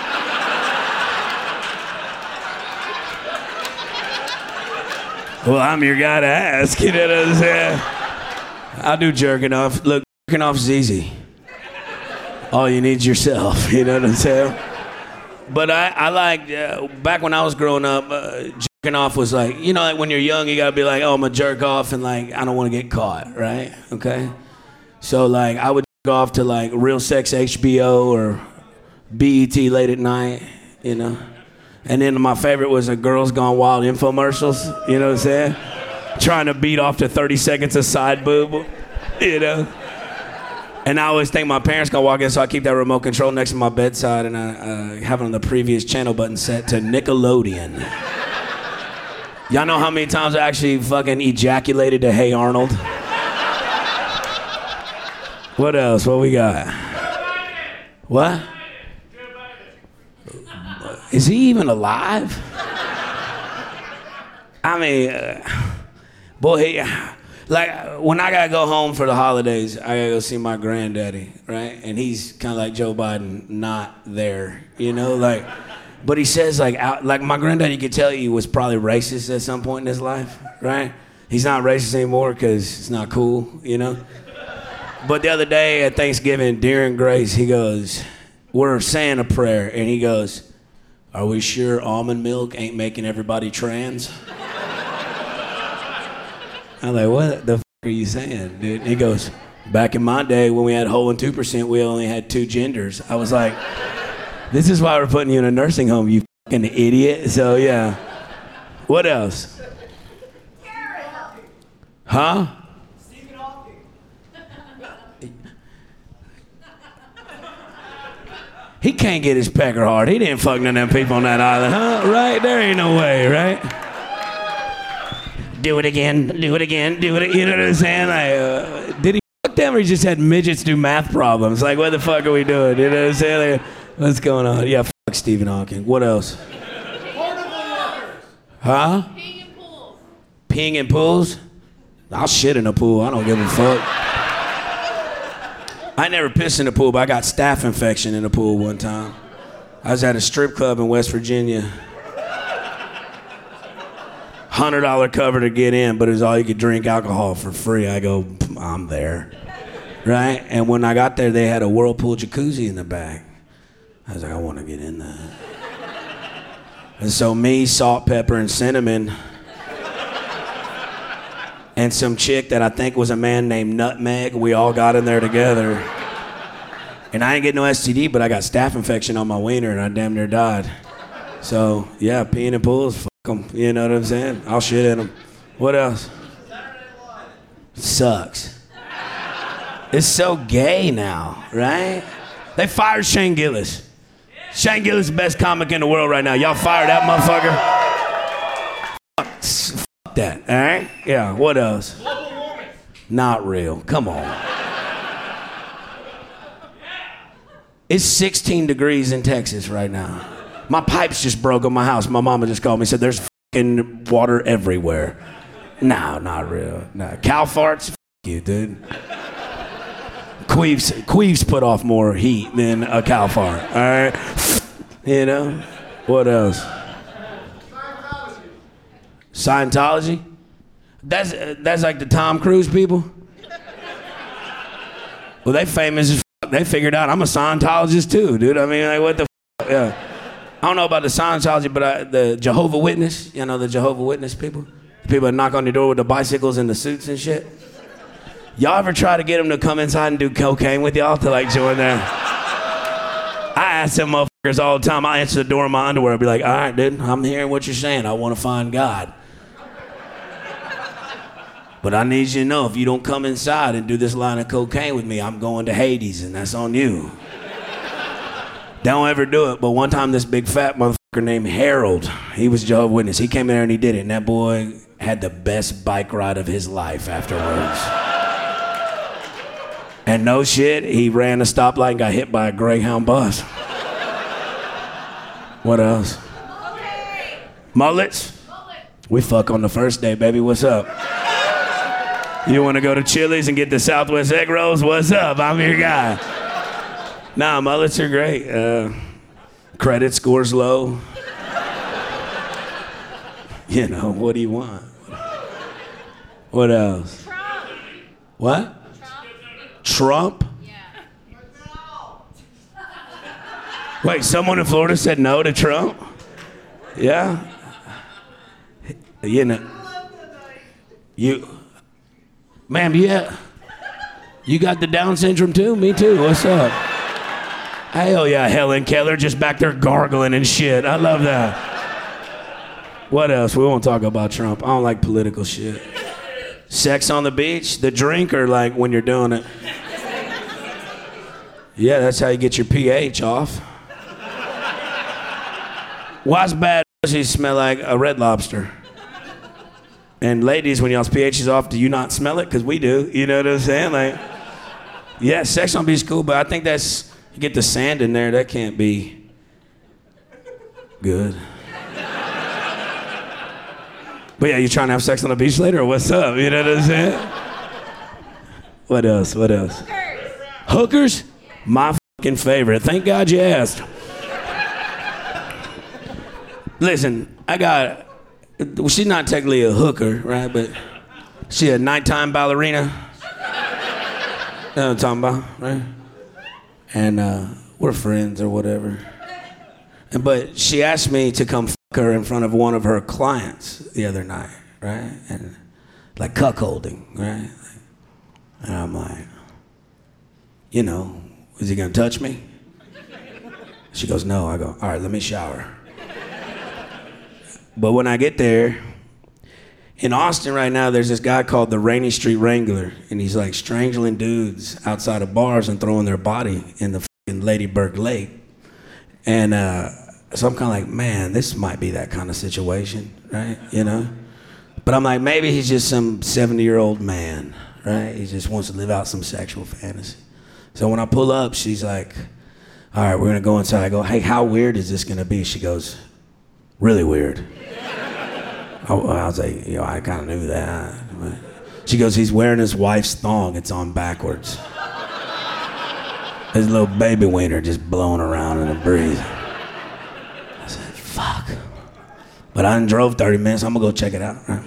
Well, I'm your guy to ask, you know what I'm saying? I do jerking off. Look, jerking off is easy. All you need is yourself, you know what I'm saying? But I, I like, uh, back when I was growing up, uh, jerking off was like, you know, like when you're young, you gotta be like, oh, I'm gonna jerk off and like, I don't wanna get caught, right? Okay? So like, I would jerk off to like Real Sex H B O or B E T late at night, you know? And then my favorite was a Girls Gone Wild infomercials, you know what I'm saying? Trying to beat off to thirty seconds of side boob, you know? And I always think my parents gonna walk in, so I keep that remote control next to my bedside and I uh, have it on the previous channel button set to Nickelodeon. Y'all know how many times I actually fucking ejaculated to Hey Arnold? What else? What we got? What? Is he even alive? I mean, uh, boy, he, like when I gotta go home for the holidays, I gotta go see my granddaddy, right? And he's kind of like Joe Biden, not there, you know, like. But he says like, out, like my granddaddy could tell you was probably racist at some point in his life, right? He's not racist anymore because it's not cool, you know. But the other day at Thanksgiving, during Grace, he goes, "We're saying a prayer," and he goes, "Are we sure almond milk ain't making everybody trans?" I'm like, what the f*** are you saying, dude? And he goes, "Back in my day when we had whole and two percent, we only had two genders." I was like, this is why we're putting you in a nursing home, you fucking idiot. So, yeah. What else? Huh? Stephen Hawking. He can't get his pecker hard. He didn't fuck none of them people on that island, huh? Right? There ain't no way, right? Do it again, do it again, do it. You know what I'm saying? Like, uh, did he fuck them or he just had midgets do math problems? Like, what the fuck are we doing? You know what I'm saying? Like, what's going on? Yeah, fuck Stephen Hawking. What else? Huh? Peeing in pools. Peeing in pools? I'll shit in a pool. I don't give a fuck. I never pissed in a pool, but I got staph infection in a pool one time. I was at a strip club in West Virginia. one hundred dollars cover to get in, but it was all you could drink alcohol for free. I go, I'm there. Right? And when I got there, they had a Whirlpool jacuzzi in the back. I was like, I want to get in that. And so me, salt, pepper, and cinnamon, and some chick that I think was a man named Nutmeg, we all got in there together. And I didn't get no S T D, but I got staph infection on my wiener, and I damn near died. So, yeah, peeing in pools, fuck them. You know what I'm saying? I'll shit in them. What else? Sucks. It's so gay now, right? They fired Shane Gillis. Shane Gillis is the best comic in the world right now. Y'all fire that motherfucker? Fuck, fuck that, all right? Yeah, what else? Not real. Come on. It's sixteen degrees in Texas right now. My pipes just broke on my house. My mama just called me and said, there's fucking water everywhere. No, not real. No. Cow farts? F you, dude. Queefs, Queefs put off more heat than a cow fart, all right? You know? What else? Scientology. Scientology? That's, uh, that's like the Tom Cruise people? Well, they famous as f***. They figured out I'm a Scientologist too, dude. I mean, like, what the f***? Yeah. I don't know about the Scientology, but I, the Jehovah Witness, you know, the Jehovah Witness people? People that knock on your door with the bicycles and the suits and shit. Y'all ever try to get them to come inside and do cocaine with y'all to like join there? I ask them motherfuckers all the time. I answer the door in my underwear. I'll be like, all right, dude, I'm hearing what you're saying. I want to find God. But I need you to know if you don't come inside and do this line of cocaine with me, I'm going to Hades, and that's on you. Don't ever do it. But one time this big fat motherfucker named Harold, he was Jehovah's Witness. He came in there and he did it, and that boy had the best bike ride of his life afterwards. And no shit, he ran a stoplight and got hit by a Greyhound bus. What else? Mullets? We fuck on the first day, baby. What's up? You want to go to Chili's and get the Southwest egg rolls? What's up? I'm your guy. Nah, mullets are great. Uh, credit score's low. You know, what do you want? What else? Trump. What? Trump? Trump? Yeah. Wait, someone in Florida said no to Trump? Yeah? You know, you... Ma'am, yeah. You got the Down syndrome too? Me too. What's up? Hell yeah, Helen Keller just back there gargling and shit. I love that. What else? We won't talk about Trump. I don't like political shit. Sex on the beach, the drink, or like when you're doing it? Yeah, that's how you get your pH off. Why's bad pussy smell like a Red Lobster? And ladies, when y'all's pH is off, do you not smell it? Because we do. You know what I'm saying? Like, yeah, sex on the beach is cool, but I think that's, you get the sand in there, that can't be good. But yeah, you trying to have sex on the beach later, or what's up? You know what I'm saying? What else? What else? Hookers. Hookers? My fucking favorite. Thank God you asked. Listen, I got... Well, she's not technically a hooker, right? But she a nighttime ballerina. You know what I'm talking about, right? And uh, we're friends or whatever. And, but she asked me to come fuck her in front of one of her clients the other night, right? And like cuckolding, right? And I'm like, you know, is he gonna touch me? She goes, no. I go, all right, let me shower. But when I get there, in Austin right now, there's this guy called the Rainy Street Wrangler, and he's like strangling dudes outside of bars and throwing their body in the fucking Lady Bird Lake. And uh, so I'm kind of like, man, this might be that kind of situation, right? You know? But I'm like, maybe he's just some seventy-year-old man, right? He just wants to live out some sexual fantasy. So when I pull up, she's like, all right, we're going to go inside. I go, hey, how weird is this going to be? She goes, really weird. I, I was like, you know, I kind of knew that. She goes, he's wearing his wife's thong. It's on backwards. His little baby wiener just blowing around in the breeze. I said, fuck. But I done drove thirty minutes. I'm going to go check it out. Right?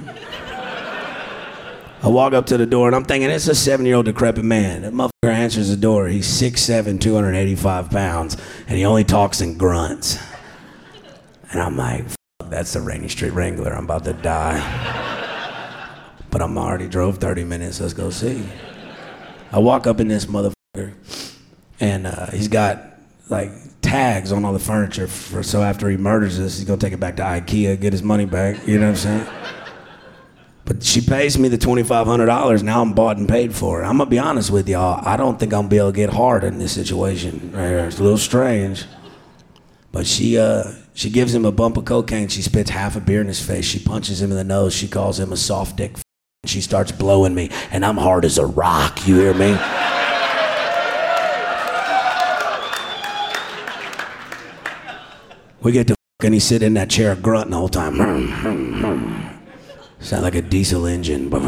I walk up to the door, and I'm thinking, it's a seven-year-old decrepit man. That motherfucker answers the door. He's six seven, two hundred eighty-five pounds, and he only talks in grunts. And I'm like, that's the Rainy Street Wrangler. I'm about to die. But I'm already drove thirty minutes. Let's go see. I walk up in this motherfucker, and uh, he's got like tags on all the furniture. For, so after he murders us, he's gonna take it back to IKEA, get his money back. You know what I'm saying? But she pays me the twenty-five hundred dollars. Now I'm bought and paid for it. I'm gonna be honest with y'all. I don't think I'm gonna be able to get hard in this situation right here. It's a little strange. But she uh, she gives him a bump of cocaine. She spits half a beer in his face. She punches him in the nose. She calls him a soft dick. She starts blowing me, and I'm hard as a rock. You hear me? We get to and he's sitting in that chair grunting the whole time. Sound like a diesel engine. But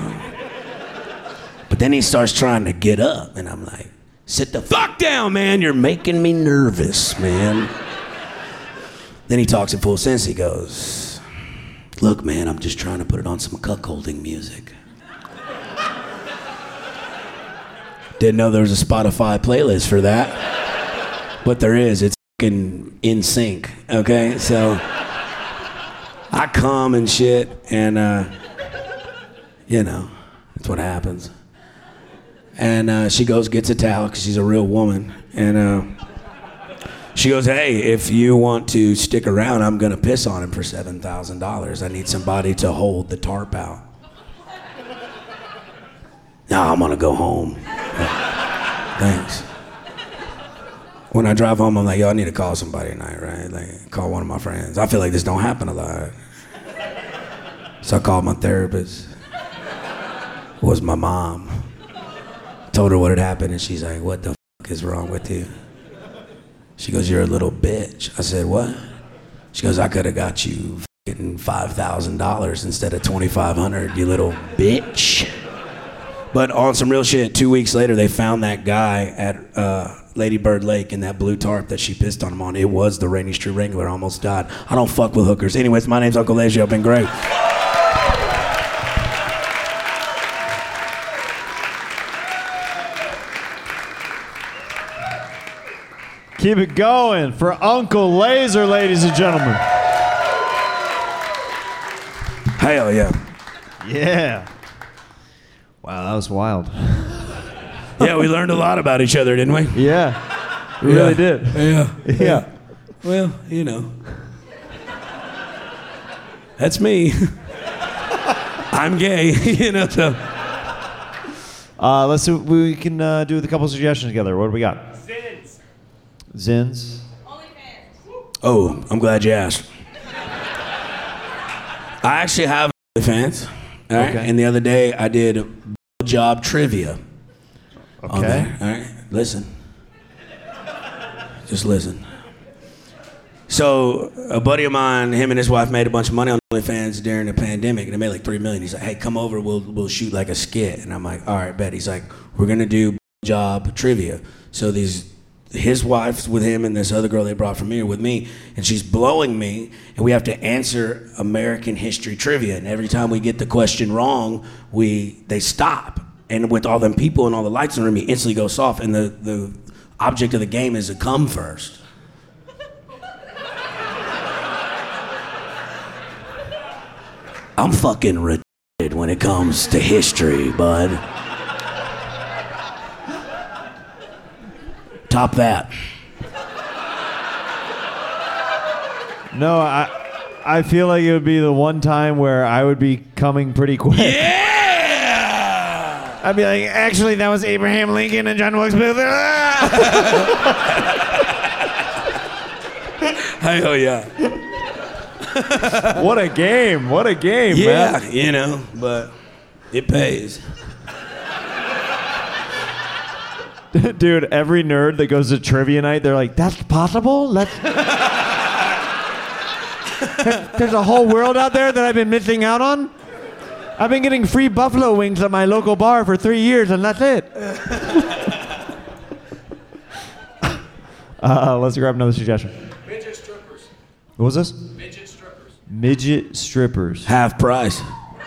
then he starts trying to get up, and I'm like, sit the fuck down, man. You're making me nervous, man. Then he talks in full sense. He goes, look, man, I'm just trying to put it on some cuckolding music. Didn't know there was a Spotify playlist for that. But there is. It's fucking in sync, okay? So I come and shit, and uh, you know, that's what happens. And uh, she goes, gets a towel, because she's a real woman. And uh, she goes, hey, if you want to stick around, I'm going to piss on him for seven thousand dollars. I need somebody to hold the tarp out. No, I'm going to go home. Thanks. When I drive home, I'm like, yo, I need to call somebody tonight, right? Like, call one of my friends. I feel like this don't happen a lot. So I called my therapist. It was my mom. Told her what had happened, and she's like, what the fuck is wrong with you? She goes, you're a little bitch. I said, what? She goes, I could have got you fucking five thousand dollars instead of twenty-five hundred dollars, you little bitch. But on some real shit, two weeks later, they found that guy at uh, Lady Bird Lake in that blue tarp that she pissed on him on. It was the Rainy Street Wrangler, almost died. I don't fuck with hookers. Anyways, my name's Uncle Leisure. I've been great. Keep it going for Uncle Laser, ladies and gentlemen. Hell yeah. Yeah. Wow, that was wild. Yeah, we learned a lot about each other, didn't we? Yeah. We really did. Yeah. Yeah. Well, you know. That's me. I'm gay, you know, so. Uh, let's see. We can uh, do a couple suggestions together. What do we got? Zins. Zins. Oh, I'm glad you asked. I actually have OnlyFans. All right. Okay. And the other day I did job trivia. Okay. On there. All right. Listen. Just listen. So a buddy of mine, him and his wife made a bunch of money on OnlyFans during the pandemic, and they made like three million. He's like, "Hey, come over. We'll we'll shoot like a skit." And I'm like, "All right, bet." He's like, "We're gonna do job trivia." So these. His wife's with him, and this other girl they brought from here with me, and she's blowing me, and we have to answer American history trivia. And every time we get the question wrong, we they stop. And with all them people and all the lights in the room, he instantly goes off. And the, the object of the game is to come first. I'm fucking retarded when it comes to history, bud. Top that. No, I I feel like it would be the one time where I would be coming pretty quick. Yeah! I'd be like, actually, that was Abraham Lincoln and John Wilkes Booth. Hell yeah. What a game. What a game, yeah, man. you know, but it pays. Dude, every nerd that goes to trivia night, they're like, that's possible? Let's... There's a whole world out there that I've been missing out on? I've been getting free buffalo wings at my local bar for three years, and that's it. uh, let's grab another suggestion. Midget strippers. What was this? Midget strippers. Midget strippers. Half price.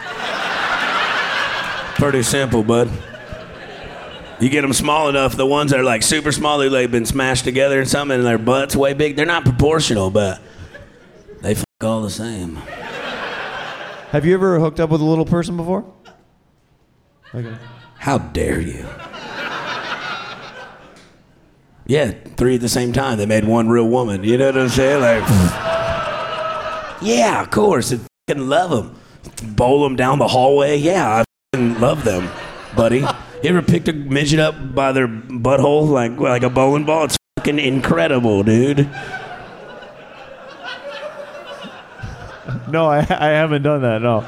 Pretty simple, bud. You get them small enough, the ones that are like super small, they've been smashed together and something, and their butt's way big. They're not proportional, but they fuck all the same. Have you ever hooked up with a little person before? Okay. How dare you? Yeah, three at the same time. They made one real woman. You know what I'm saying? Like, yeah, of course. I fucking love them. Bowl them down the hallway. Yeah, I fucking love them, buddy. You ever picked a midget up by their butthole like like a bowling ball? It's fucking incredible, dude. No, I, I haven't done that, no.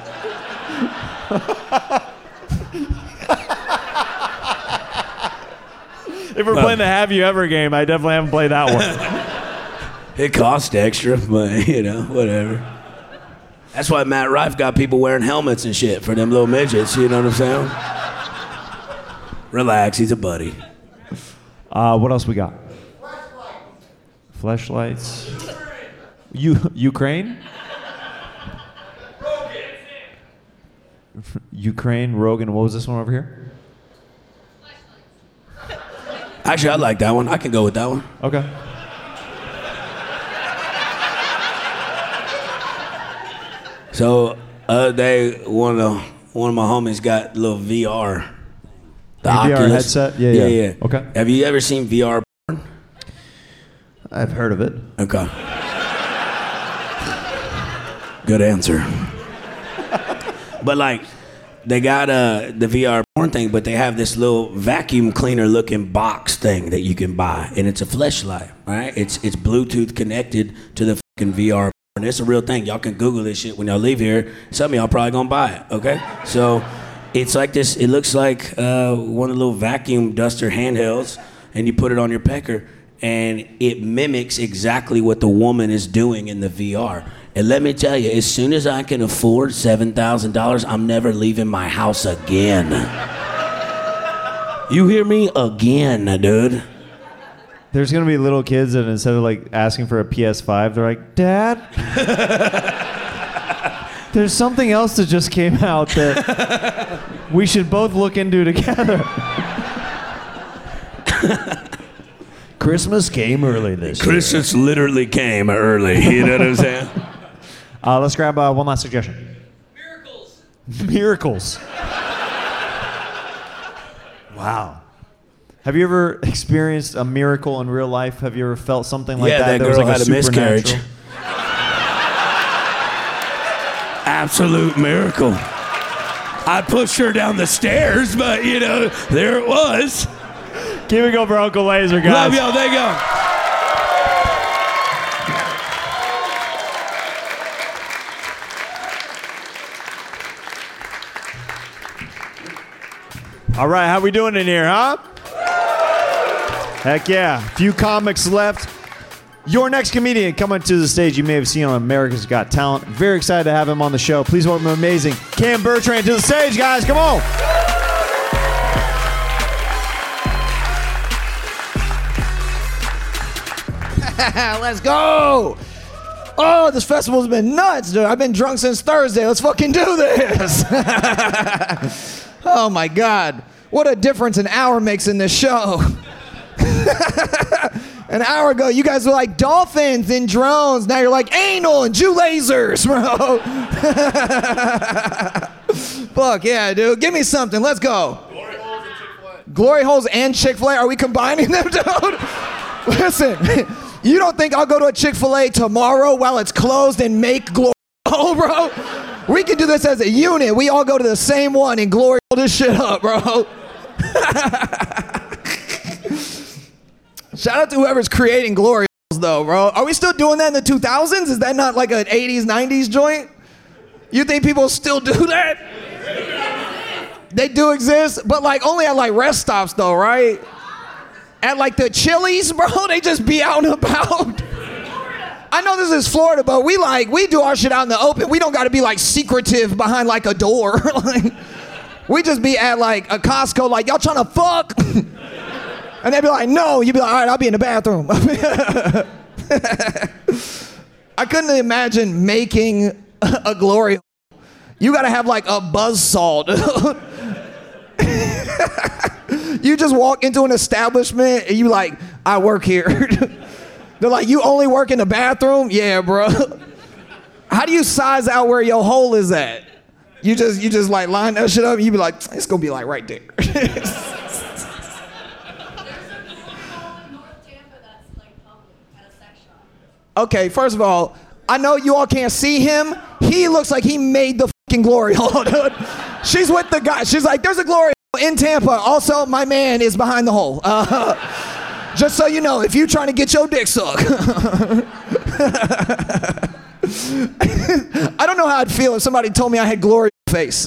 If we're Well, playing the Have You Ever game, I definitely haven't played that one. It costs extra, but, you know, whatever. That's why Matt Rife got people wearing helmets and shit for them little midgets, you know what I'm saying? Relax, he's a buddy. Uh, what else we got? Fleshlights. U- Ukraine? Ukraine, Rogan. What was this one over here? Actually, I like that one. I can go with that one. Okay. So other day, one of the, one of my homies got a little V R. The V R Oculus headset? Yeah, yeah, yeah. yeah. Okay. Have you ever seen V R porn? I've heard of it. Okay. Good answer. But like, they got uh, the V R porn thing, but they have this little vacuum cleaner looking box thing that you can buy, and it's a fleshlight, right? It's it's Bluetooth connected to the fucking V R porn. It's a real thing. Y'all can Google this shit when y'all leave here. Some of y'all probably gonna buy it, okay? So it's like this. It looks like uh, one of the little vacuum duster handhelds, and you put it on your pecker, and it mimics exactly what the woman is doing in the V R. And let me tell you, as soon as I can afford seven thousand dollars, I'm never leaving my house again. You hear me? Again, dude. There's going to be little kids that instead of like asking for a P S five, they're like, Dad, there's something else that just came out that we should both look into together. Christmas came early this year. Christmas literally came early. You know what I'm saying? Uh, let's grab uh, one last suggestion. Miracles. Miracles. Wow. Have you ever experienced a miracle in real life? Have you ever felt something like yeah, that? that, that girl was like had a a miscarriage. supernatural- Absolute miracle. I pushed her down the stairs, but you know, there it was. Keep it going for Uncle Laser, guys. Love y'all. There you go. All right, how we doing in here, huh? Heck yeah. Few comics left. Your next comedian coming to the stage you may have seen on America's Got Talent. Very excited to have him on the show. Please welcome the amazing Cam Bertrand to the stage, guys. Come on. Let's go. Oh, this festival's been nuts, dude. I've been drunk since Thursday. Let's fucking do this. Oh my God. What a difference an hour makes in this show. An hour ago, you guys were like dolphins and drones. Now you're like anal and Jew lasers, bro. Fuck yeah, dude. Give me something. Let's go. Glory holes and Chick-fil-A. Glory holes and Chick-fil-A? Are we combining them, dude? Listen, you don't think I'll go to a Chick-fil-A tomorrow while it's closed and make glory hole, bro? We can do this as a unit. We all go to the same one and glory hole this shit up, bro. Shout out to whoever's creating glory holes, though, bro. Are we still doing that in the two thousands? Is that not like an eighties, nineties joint? You think people still do that? They do exist, but like only at like rest stops, though, right? At like the Chili's, bro, they just be out and about. I know this is Florida, but we like, we do our shit out in the open. We don't got to be like secretive behind like a door. Like, we just be at like a Costco, like, y'all trying to fuck? And they'd be like, no. You'd be like, all right, I'll be in the bathroom. I couldn't imagine making a glory hole. You got to have like a buzzsaw, dude. You just walk into an establishment and you like, I work here. They're like, you only work in the bathroom? Yeah, bro. How do you size out where your hole is at? You just you just like line that shit up and you be like, it's gonna be like right there. Okay, first of all, I know you all can't see him. He looks like he made the fucking glory hole, dude. She's with the guy. She's like, there's a glory hole in Tampa. Also, my man is behind the hole. Uh, just so you know, if you're trying to get your dick sucked. I don't know how I'd feel if somebody told me I had glory face.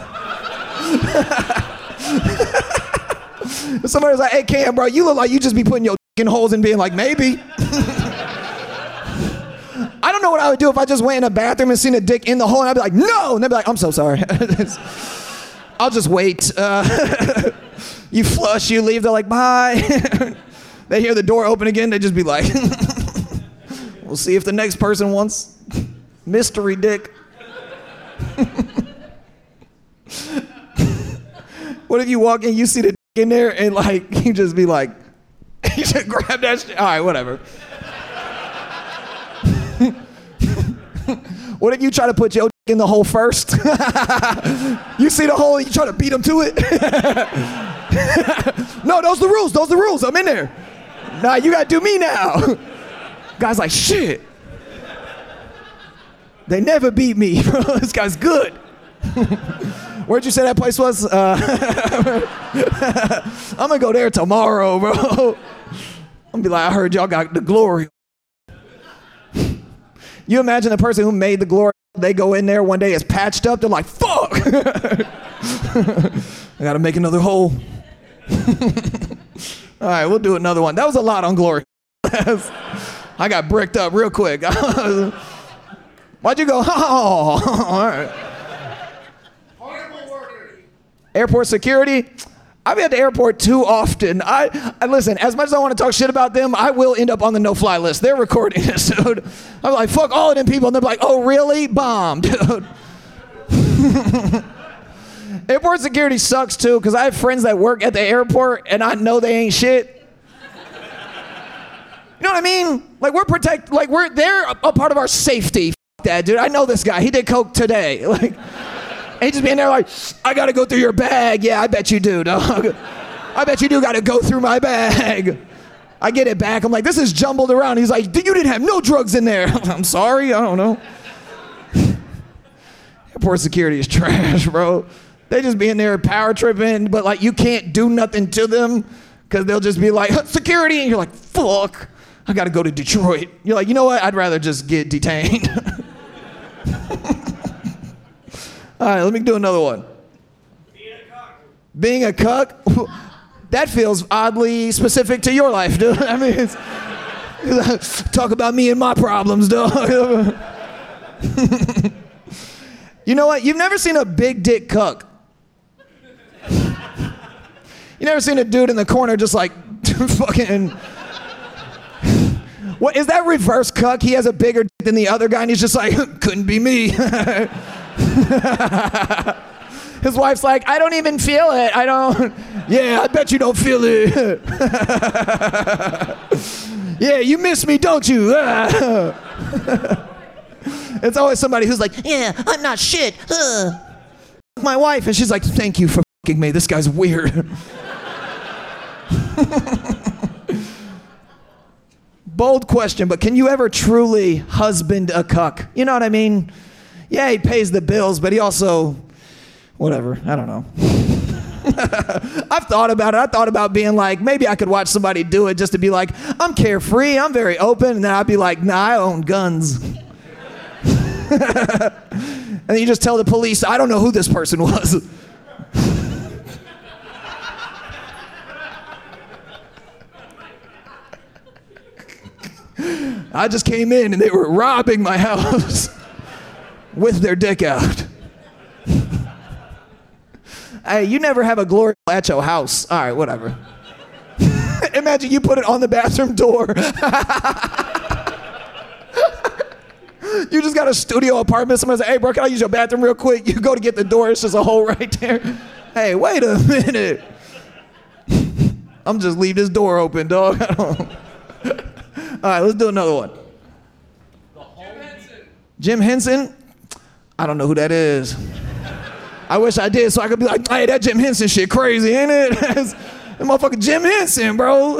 Somebody was like, hey, Cam, bro, you look like you just be putting your dick in holes and being like, maybe. I don't know what I would do if I just went in a bathroom and seen a dick in the hole and I'd be like, no! And they'd be like, I'm so sorry. I'll just wait. Uh, you flush, you leave, they're like, bye. They hear the door open again, they just be like, we'll see if the next person wants mystery dick. What if you walk in, you see the dick in there and like, you just be like, you just grab that shit. All right, whatever. What if you try to put your in the hole first. You see the hole, you try to beat him to it. No, those are the rules. Those are the rules. I'm in there. Nah, you gotta do me now. Guy's like, shit. They never beat me, bro. This guy's good. Where'd you say that place was? Uh, I'm gonna go there tomorrow, bro. I'm gonna be like, I heard y'all got the glory. You imagine the person who made the glory, they go in there one day, it's patched up, they're like, fuck! I gotta make another hole. All right, we'll do another one. That was a lot on glory. I got bricked up real quick. Why'd you go, oh, all right. Airport security? I've been at the airport too often. I, I listen, as much as I want to talk shit about them, I will end up on the no-fly list. They're recording this, dude. I'm like, fuck all of them people. And they're like, oh, really? Bomb, dude. Airport security sucks, too, because I have friends that work at the airport, and I know they ain't shit. You know what I mean? Like, we're protect, like, we're, they're a, a part of our safety. F that, dude. I know this guy. He did coke today. Like... He just being there like, I gotta go through your bag. Yeah, I bet you do, dog. I bet you do gotta go through my bag. I get it back. I'm like, this is jumbled around. He's like, you didn't have no drugs in there. I'm sorry, I don't know. Airport security is trash, bro. They just be in there power tripping, but like you can't do nothing to them because they'll just be like, security, and you're like, fuck, I gotta go to Detroit. You're like, you know what? I'd rather just get detained. All right, let me do another one. Being a cuck. Being a cuck? That feels oddly specific to your life, dude. I mean, it's, it's, talk about me and my problems, dog. You know what? You've never seen a big dick cuck. You never seen a dude in the corner just like fucking... What, is that reverse cuck? He has a bigger dick than the other guy and he's just like, couldn't be me. His wife's like, I don't even feel it. I don't. Yeah, I bet you don't feel it. Yeah, you miss me, don't you? It's always somebody who's like, yeah, I'm not shit. Uh. My wife, and she's like, thank you for f***ing me. This guy's weird. Bold question, but can you ever truly husband a cuck? You know what I mean? Yeah, he pays the bills, but he also, whatever, I don't know. I've thought about it. I thought about being like, maybe I could watch somebody do it just to be like, I'm carefree, I'm very open, and then I'd be like, nah, I own guns. And then you just tell the police, I don't know who this person was. I just came in and they were robbing my house with their dick out. Hey, you never have a glory at your house. All right, whatever. Imagine you put it on the bathroom door. You just got a studio apartment. Somebody's like, hey, bro, can I use your bathroom real quick? You go to get the door. It's just a hole right there. Hey, wait a minute. I'm just leave this door open, dog. I don't... All right, let's do another one. Jim Henson. Jim Henson? I don't know who that is. I wish I did so I could be like, hey, that Jim Henson shit crazy, ain't it? That's that motherfucker Jim Henson, bro.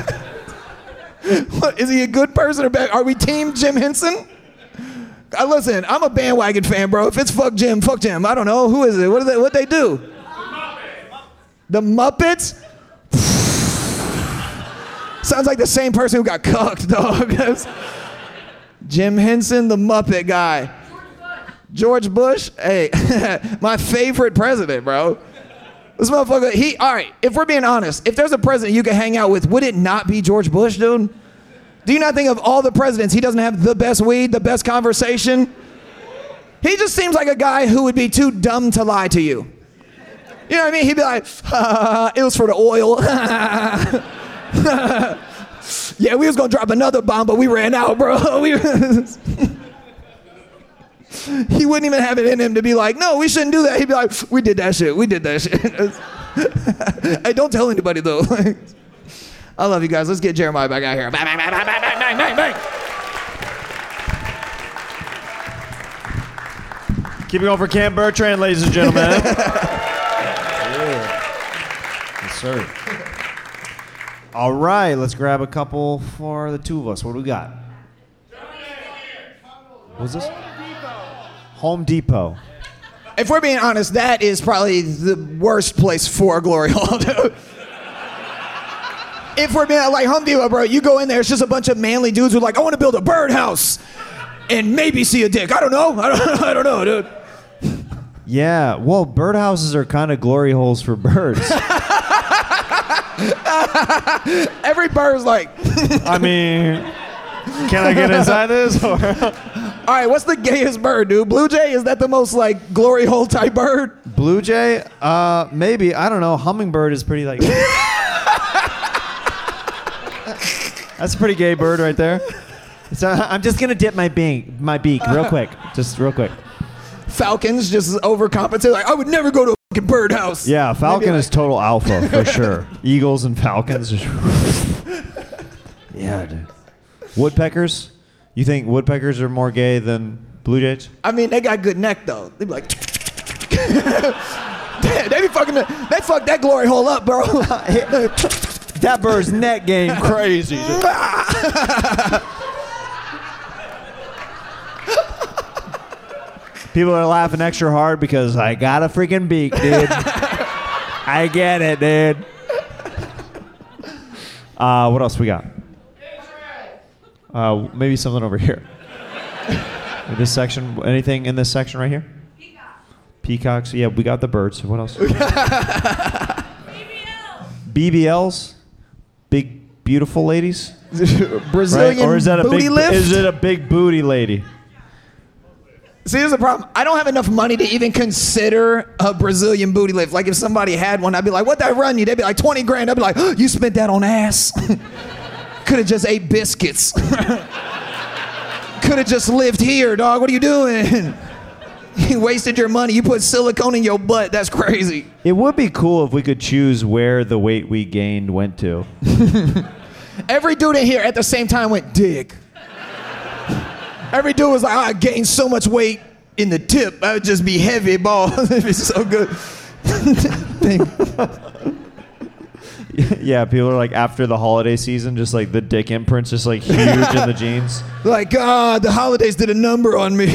What, is he a good person or bad? Are we team Jim Henson? Uh, listen, I'm a bandwagon fan, bro. If it's fuck Jim, fuck Jim. I don't know. Who is it? What, is they, what they do? The Muppets? Sounds like the same person who got cucked, dog. Jim Henson, the Muppet guy. George Bush, hey, my favorite president, bro. This motherfucker, he, all right, if we're being honest, if there's a president you could hang out with, would it not be George Bush, dude? Do you not think of all the presidents, he doesn't have the best weed, the best conversation? He just seems like a guy who would be too dumb to lie to you. You know what I mean? He'd be like, uh, it was for the oil. Yeah, we was gonna drop another bomb, but we ran out, bro. We He wouldn't even have it in him to be like, no, we shouldn't do that. He'd be like, we did that shit. We did that shit. Hey, don't tell anybody, though. I love you guys. Let's get Jeremiah back out here. Bang, bang, bang, bang, bang, bang, bang, bang. Keep it going for Cam Bertrand, ladies and gentlemen. Yeah. Yes, sir. All right, let's grab a couple for the two of us. What do we got? What was this? Home Depot. If we're being honest, that is probably the worst place for a glory hole, dude. If we're being like Home Depot, bro, you go in there, it's just a bunch of manly dudes who are like, I want to build a birdhouse and maybe see a dick. I don't know. I don't, I don't know, dude. Yeah, well, birdhouses are kind of glory holes for birds. Every bird's like, I mean, can I get inside this? Or? All right, what's the gayest bird, dude? Blue jay? Is that the most like glory hole type bird? Blue jay? Uh, maybe. I don't know. Hummingbird is pretty like. That's a pretty gay bird right there. So I'm just gonna dip my beak, my beak, real quick, just real quick. Falcons just overcompensate. Like I would never go to a fucking birdhouse. Yeah, falcon like- is total alpha for sure. Eagles and falcons. Yeah, dude. Woodpeckers? You think woodpeckers are more gay than blue jays? I mean, they got good neck though. They be like, they be fucking. They fuck that glory hole up, bro. That bird's neck game crazy. Dude. People are laughing extra hard because I got a freaking beak, dude. I get it, dude. Uh, what else we got? Uh, maybe something over here. This section, anything in this section right here? Peacock. Peacocks. Yeah, we got the birds. What else? B B Ls. Big, beautiful ladies. Brazilian right? Or is that a booty big, lift? Is it a big booty lady? See, here's the problem. I don't have enough money to even consider a Brazilian booty lift. Like, if somebody had one, I'd be like, what'd that run you? They'd be like, twenty grand. I'd be like, oh, you spent that on ass? Could have just ate biscuits. Could have just lived here, dog. What are you doing? You wasted your money. You put silicone in your butt. That's crazy. It would be cool if we could choose where the weight we gained went to. Every dude in here at the same time went, dick. Every dude was like, oh, I gained so much weight in the tip. I would just be heavy, ball. It'd be so good. Yeah, people are like, after the holiday season, just like the dick imprints just like huge in the jeans. Like, God, the holidays did a number on me.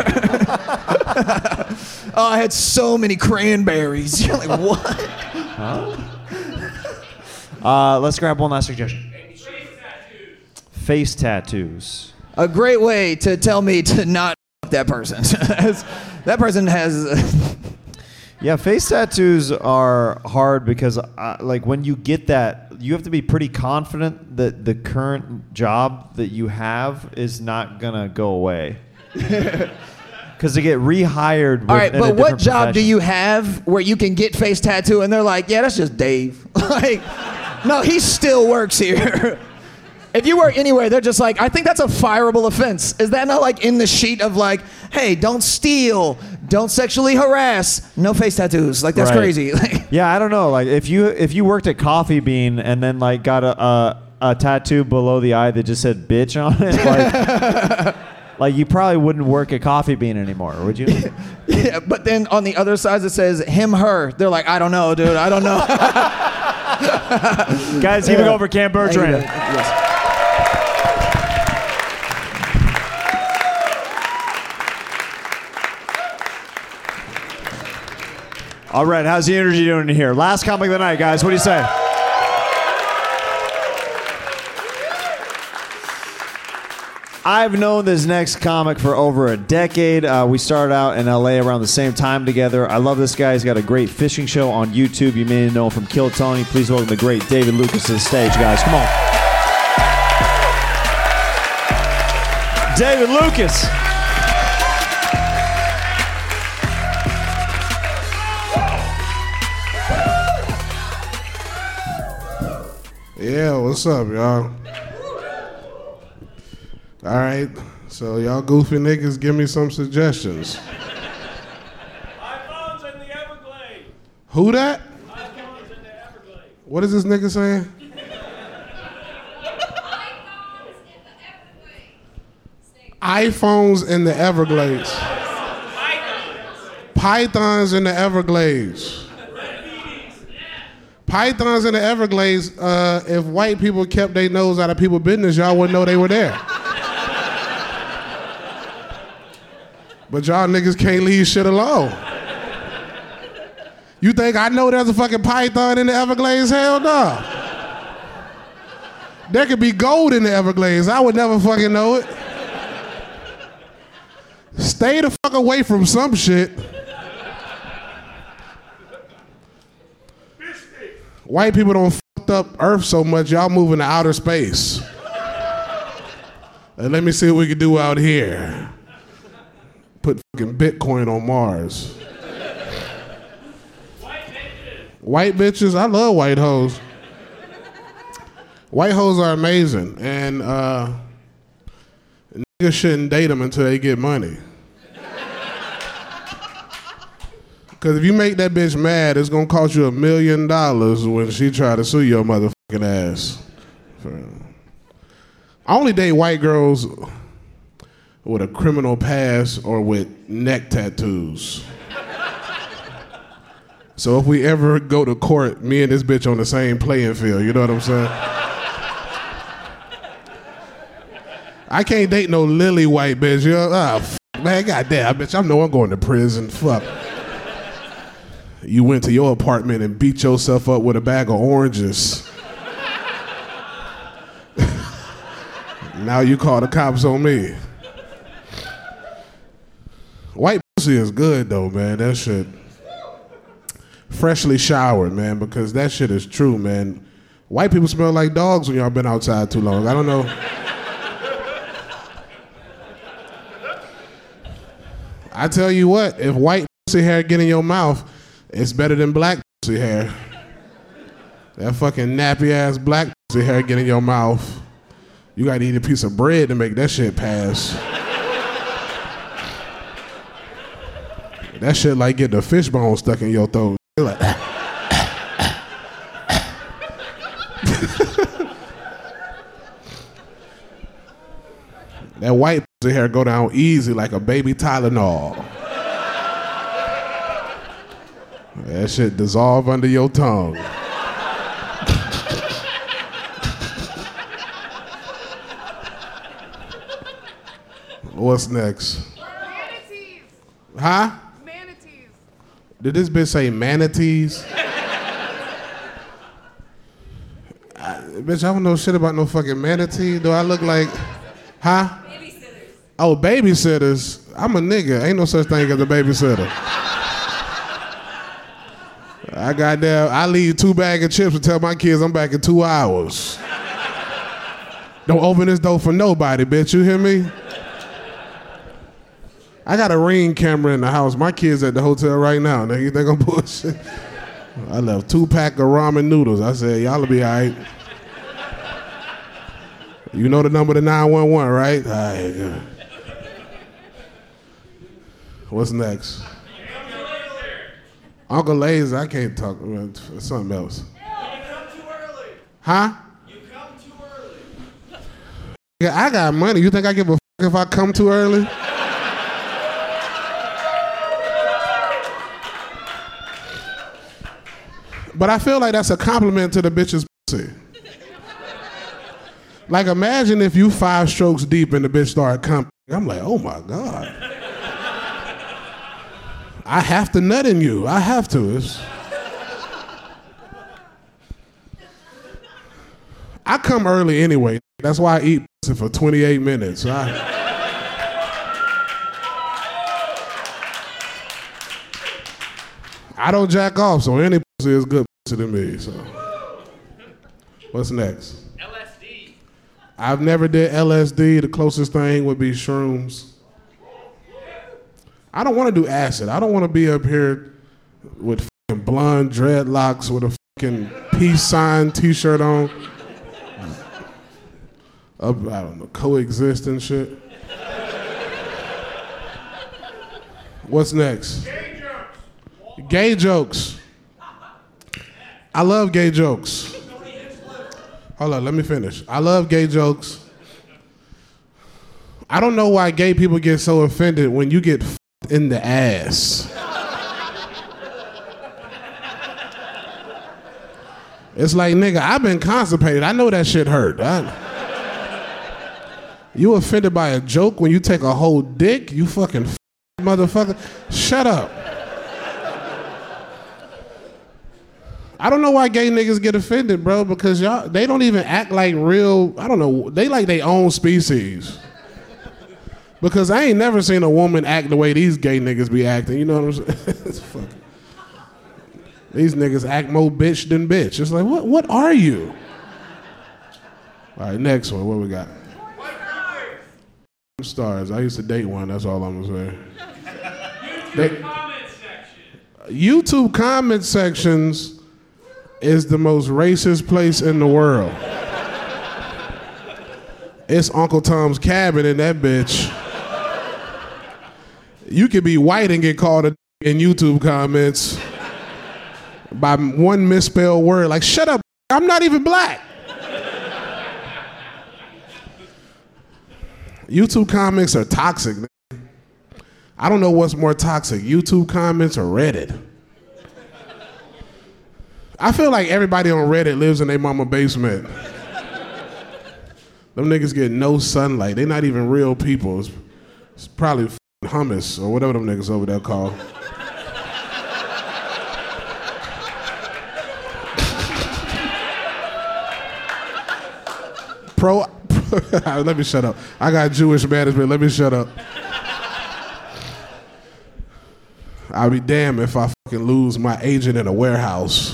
Oh, I had so many cranberries. You're like, what? Huh? Uh, let's grab one last suggestion. Face tattoos. Face tattoos. A great way to tell me to not f- that person. That person has... Yeah, face tattoos are hard because, uh, like, when you get that, you have to be pretty confident that the current job that you have is not going to go away. Because they get rehired. All right, in a but what different job profession. do you have where you can get face tattoo and they're like, yeah, that's just Dave. Like, no, he still works here. If you work anywhere, they're just like, I think that's a fireable offense. Is that not like in the sheet of like, hey, don't steal, don't sexually harass, no face tattoos? Like, that's Right. crazy. Yeah, I don't know. Like, if you if you worked at Coffee Bean and then like got a a, a tattoo below the eye that just said "bitch" on it, like, like you probably wouldn't work at Coffee Bean anymore, would you? Yeah, but then on the other side it says him, her. They're like, I don't know, dude. I don't know. Guys, keep it going for Cam Bertrand. Yes. All right, how's the energy doing in here? Last comic of the night, guys. What do you say? I've known this next comic for over a decade. Uh, we started out in L A around the same time together. I love this guy. He's got a great fishing show on YouTube. You may know him from Kill Tony. Please welcome the great David Lucas to the stage, guys. Come on. David Lucas. Yeah, what's up, y'all? All right, so y'all goofy niggas give me some suggestions. iPhones in the Everglades. Who that? iPhones in the Everglades. What is this nigga saying? iPhones in the Everglades. Pythons in the Everglades. Pythons in the Everglades, uh, if white people kept their nose out of people's business, y'all wouldn't know they were there. But y'all niggas can't leave shit alone. You think I know there's a fucking python in the Everglades? Hell no. There could be gold in the Everglades. I would never fucking know it. Stay the fuck away from some shit. White people don't fuck up Earth so much, y'all moving to outer space. And let me see what we can do out here. Put fucking Bitcoin on Mars. White bitches, I love white hoes. White hoes are amazing, and uh, niggas shouldn't date them until they get money. Because if you make that bitch mad, it's gonna cost you a million dollars when she try to sue your motherfucking ass. I only date white girls with a criminal past or with neck tattoos. So if we ever go to court, me and this bitch on the same playing field, you know what I'm saying? I can't date no lily white bitch, you know? Ah, f- man, goddamn, bitch, I know I'm going to prison, fuck. You went to your apartment and beat yourself up with a bag of oranges. Now you call the cops on me. White pussy is good though, man, that shit. Freshly showered, man, because that shit is true, man. White people smell like dogs when y'all been outside too long. I don't know. I tell you what, if white pussy hair get in your mouth, it's better than black pussy hair. That fucking nappy ass black pussy hair get in your mouth. You gotta eat a piece of bread to make that shit pass. That shit like getting a fish bone stuck in your throat. Like, that white pussy hair go down easy like a baby Tylenol. That shit dissolve under your tongue. What's next? Manatees. Huh? Manatees. Did this bitch say manatees? I, bitch, I don't know shit about no fucking manatee. Do I look like, huh? Babysitters. Oh, babysitters. I'm a nigga. Ain't no such thing as a babysitter. I got there. I leave two bags of chips and tell my kids I'm back in two hours. Don't open this door for nobody, bitch. You hear me? I got a Ring camera in the house. My kids at the hotel right now. Nigga, you think I'm bullshit? I left two pack of ramen noodles. I said, y'all will be all right. You know the number to nine one one, right? All right, good. What's next? Uncle Lazy, I can't talk. Something else. You come too early. Huh? You come too early. Yeah, I got money. You think I give a f*** if I come too early? But I feel like that's a compliment to the bitch's pussy. Like imagine if you five strokes deep and the bitch started coming. I'm like, oh my God. I have to nut in you. I have to. It's... I come early anyway. That's why I eat pussy for twenty-eight minutes. I... I don't jack off, so any pussy is good pussy to me. So, what's next? L S D. I've never did L S D. The closest thing would be shrooms. I don't want to do acid. I don't want to be up here with fucking blonde dreadlocks with a fucking peace sign T-shirt on. Up, I don't know, coexist and shit. What's next? Gay jokes. Gay jokes. I love gay jokes. Hold on, let me finish. I love gay jokes. I don't know why gay people get so offended when you get f***ed in the ass. It's like, nigga, I've been constipated. I know that shit hurt. I, you offended by a joke when you take a whole dick? You fucking f- motherfucker. Shut up. I don't know why gay niggas get offended, bro, because y'all, they don't even act like real, I don't know, they like their own species. Because I ain't never seen a woman act the way these gay niggas be acting, you know what I'm saying? It's fucking, these niggas act more bitch than bitch. It's like, what, what are you? All right, next one, what we got? Stars. I used to date one, that's all I'm gonna say. YouTube They, comment section. YouTube comment sections is the most racist place in the world. It's Uncle Tom's Cabin in that bitch. You could be white and get called a in YouTube comments by one misspelled word. Like, shut up, I'm not even black. YouTube comments are toxic. I don't know what's more toxic, YouTube comments or Reddit. I feel like everybody on Reddit lives in their mama basement. Them niggas get no sunlight. They not even real people. It's, it's probably hummus or whatever them niggas over there call. Pro, let me shut up. I got Jewish management, let me shut up. I'll be damned if I fucking lose my agent in a warehouse.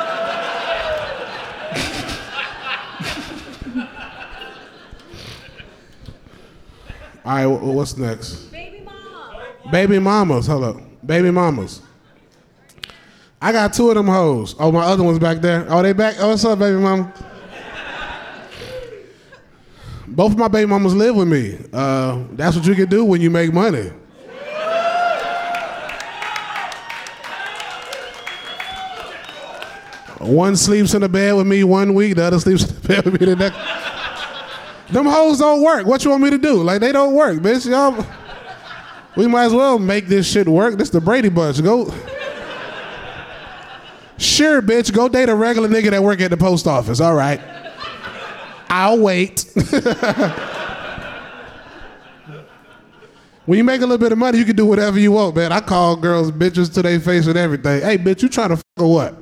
All right, what's next? Baby mama. Baby mamas, hold up. Baby mamas. I got two of them hoes. Oh, my other one's back there. Oh, they back? Oh, what's up, baby mama? Both of my baby mamas live with me. Uh, that's what you can do when you make money. One sleeps in the bed with me one week, the other sleeps in the bed with me the next. Them hoes don't work. What you want me to do? Like, they don't work, bitch. Y'all, we might as well make this shit work. This the Brady Bunch. Go. Sure, bitch. Go date a regular nigga that work at the post office. All right. I'll wait. When you make a little bit of money, you can do whatever you want, man. I call girls bitches to their face and everything. Hey, bitch, you trying to f*** or what?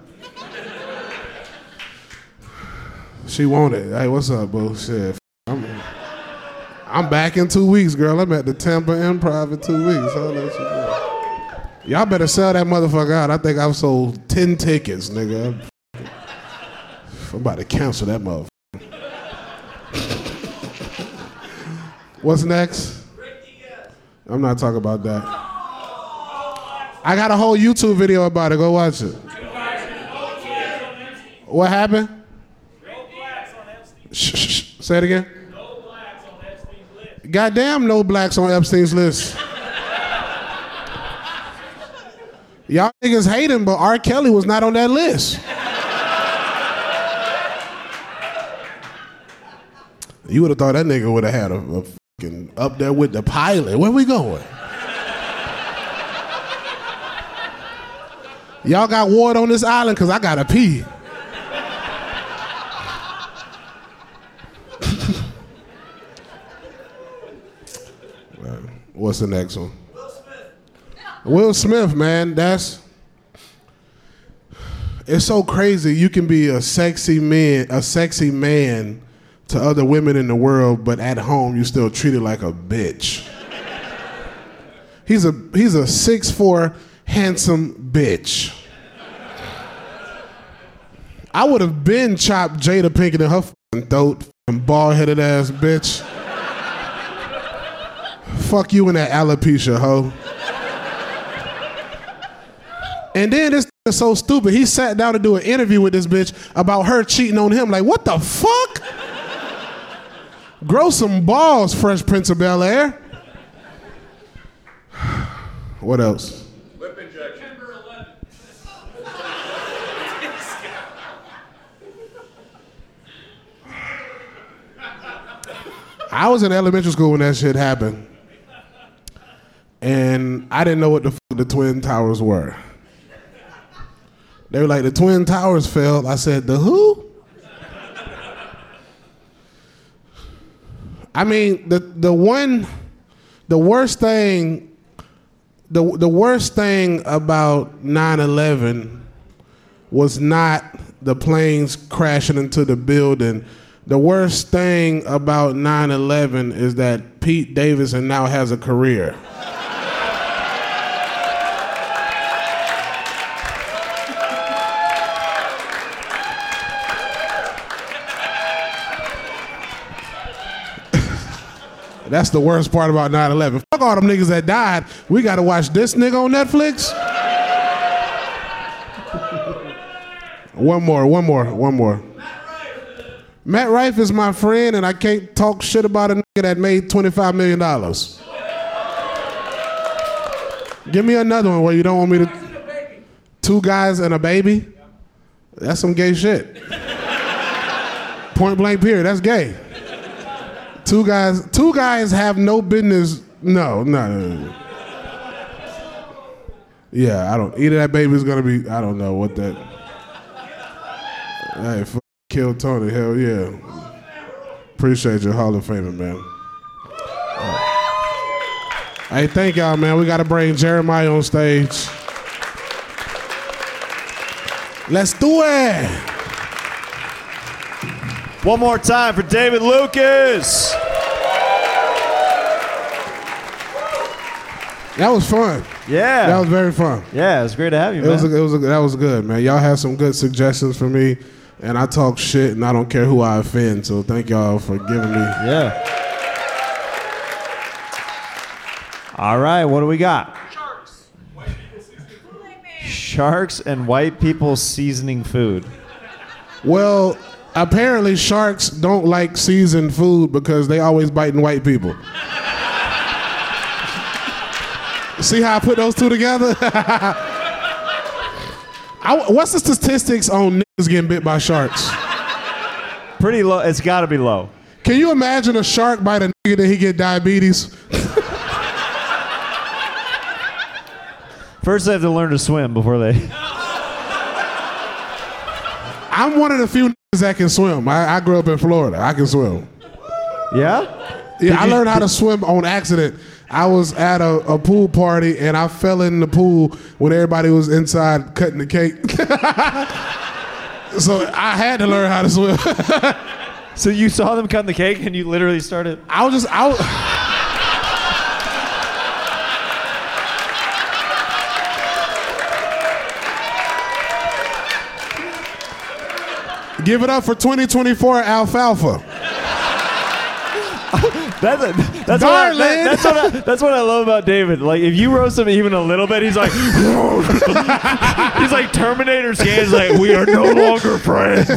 She want it. Hey, what's up, boo? Shit. I'm, I'm back in two weeks, girl. I'm at the Tampa Improv in two weeks. I'll let you know. Y'all better sell that motherfucker out. I think I've sold ten tickets, nigga. I'm about to cancel that motherfucker. What's next? I'm not talking about that. I got a whole YouTube video about it. Go watch it. What happened? Shh, shh, shh. Say it again. No blacks on Epstein's list. Goddamn, no blacks on Epstein's list. Y'all niggas hate him, but R. Kelly was not on that list. You would have thought that nigga would have had a, a fucking up there with the pilot. Where we going? Y'all got ward on this island because I gotta pee. What's the next one? Will Smith. Will Smith, man, that's, it's so crazy. You can be a sexy man, a sexy man to other women in the world, but at home you still treated like a bitch. He's a he's a six foot four handsome bitch. I would have been chopped Jada Pinkett in her fucking throat, fucking bald-headed ass bitch. Fuck you and that alopecia, hoe. And then this is so stupid. He sat down to do an interview with this bitch about her cheating on him. Like, what the fuck? Grow some balls, Fresh Prince of Bel-Air. What else? Lip injection. September eleventh. I was in elementary school when that shit happened. And I didn't know what the fuck the Twin Towers were. They were like, the Twin Towers fell. I said, the who? I mean, the the one, the worst thing, the the worst thing about nine eleven was not the planes crashing into the building. The worst thing about nine eleven is that Pete Davidson now has a career. That's the worst part about nine eleven. Fuck all them niggas that died. We gotta watch this nigga on Netflix. One more, one more, one more. Matt Rife is my friend, and I can't talk shit about a nigga that made twenty-five million dollars. Give me another one where you don't want me to. Two guys and a baby? That's some gay shit. Point blank period, that's gay. Two guys, two guys have no business. No, no, no, no. Yeah, I don't. Either that baby's gonna be. I don't know what that. Hey, f- kill Tony. Hell yeah. Appreciate your Hall of Famer, man. Uh, hey, thank y'all, man. We gotta bring Jeremiah on stage. Let's do it. One more time for David Lucas. That was fun. Yeah. That was very fun. Yeah, it was great to have you, It man. was, a, it was a, that was good, man. Y'all had some good suggestions for me, and I talk shit, and I don't care who I offend, so thank y'all for giving me. Yeah. All right, what do we got? Sharks and white people seasoning food. Well, apparently sharks don't like seasoned food because they always biting white people. See how I put those two together? I, what's the statistics on niggas getting bit by sharks? Pretty low. It's got to be low. Can you imagine a shark bite a nigga that he get diabetes? First, they have to learn to swim before they. I'm one of the few niggas that can swim. I, I grew up in Florida. I can swim. Yeah? Yeah, Did I you- learned how to swim on accident. I was at a, a pool party and I fell in the pool when everybody was inside cutting the cake. So I had to learn how to swim. So you saw them cutting the cake and you literally started. I was just I was, Give it up for twenty twenty-four alfalfa. That's a, that's what I, that, that's what I, that's what I love about David. Like if you roast him even a little bit, he's like, he's like Terminator scans. Like we are no longer friends.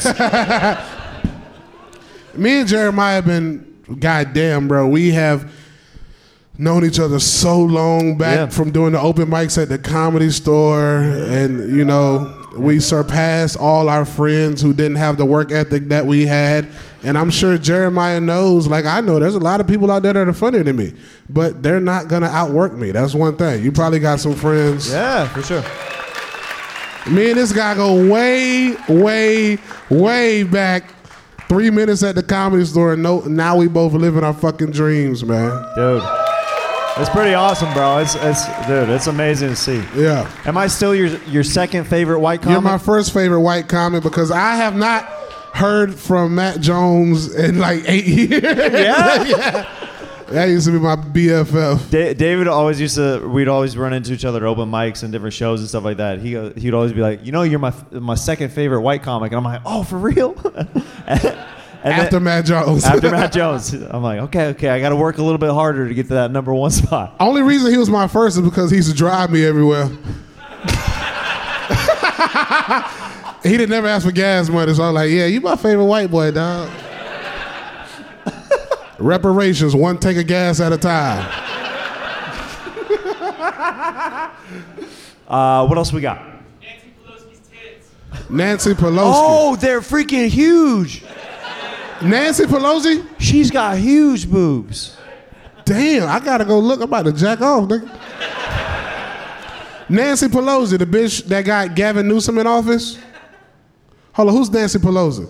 Me and Jeremiah have been, goddamn, bro. We have known each other so long back Yeah. from doing the open mics at the Comedy Store, and you know we surpassed all our friends who didn't have the work ethic that we had. And I'm sure Jeremiah knows, like I know, there's a lot of people out there that are funnier than me, but they're not gonna outwork me. That's one thing. You probably got some friends. Yeah, for sure. Me and this guy go way, way, way back. Three minutes at the Comedy Store, and no, now we both living our fucking dreams, man. Dude, it's pretty awesome, bro. It's it's dude, it's amazing to see. Yeah. Am I still your your second favorite white comic? You're my first favorite white comic because I have not heard from Matt Jones in like eight years. Yeah? Yeah. That used to be my B F F. Da- David always used to. We'd always run into each other at open mics and different shows and stuff like that. He go- he'd always be like, you know, you're my my second favorite white comic, and I'm like, oh, for real? and After then, Matt Jones. After Matt Jones, I'm like, okay, okay, I got to work a little bit harder to get to that number one spot. Only reason he was my first is because he used to drive me everywhere. He didn't never ask for gas money, so I was like, yeah, you my favorite white boy, dog. Reparations, one take of gas at a time. Uh, what else we got? Nancy Pelosi. Oh, they're freaking huge. Nancy Pelosi? She's got huge boobs. Damn, I gotta go look. I'm about to jack off, nigga. Nancy Pelosi, the bitch that got Gavin Newsom in office. Hold on, who's Nancy Pelosi?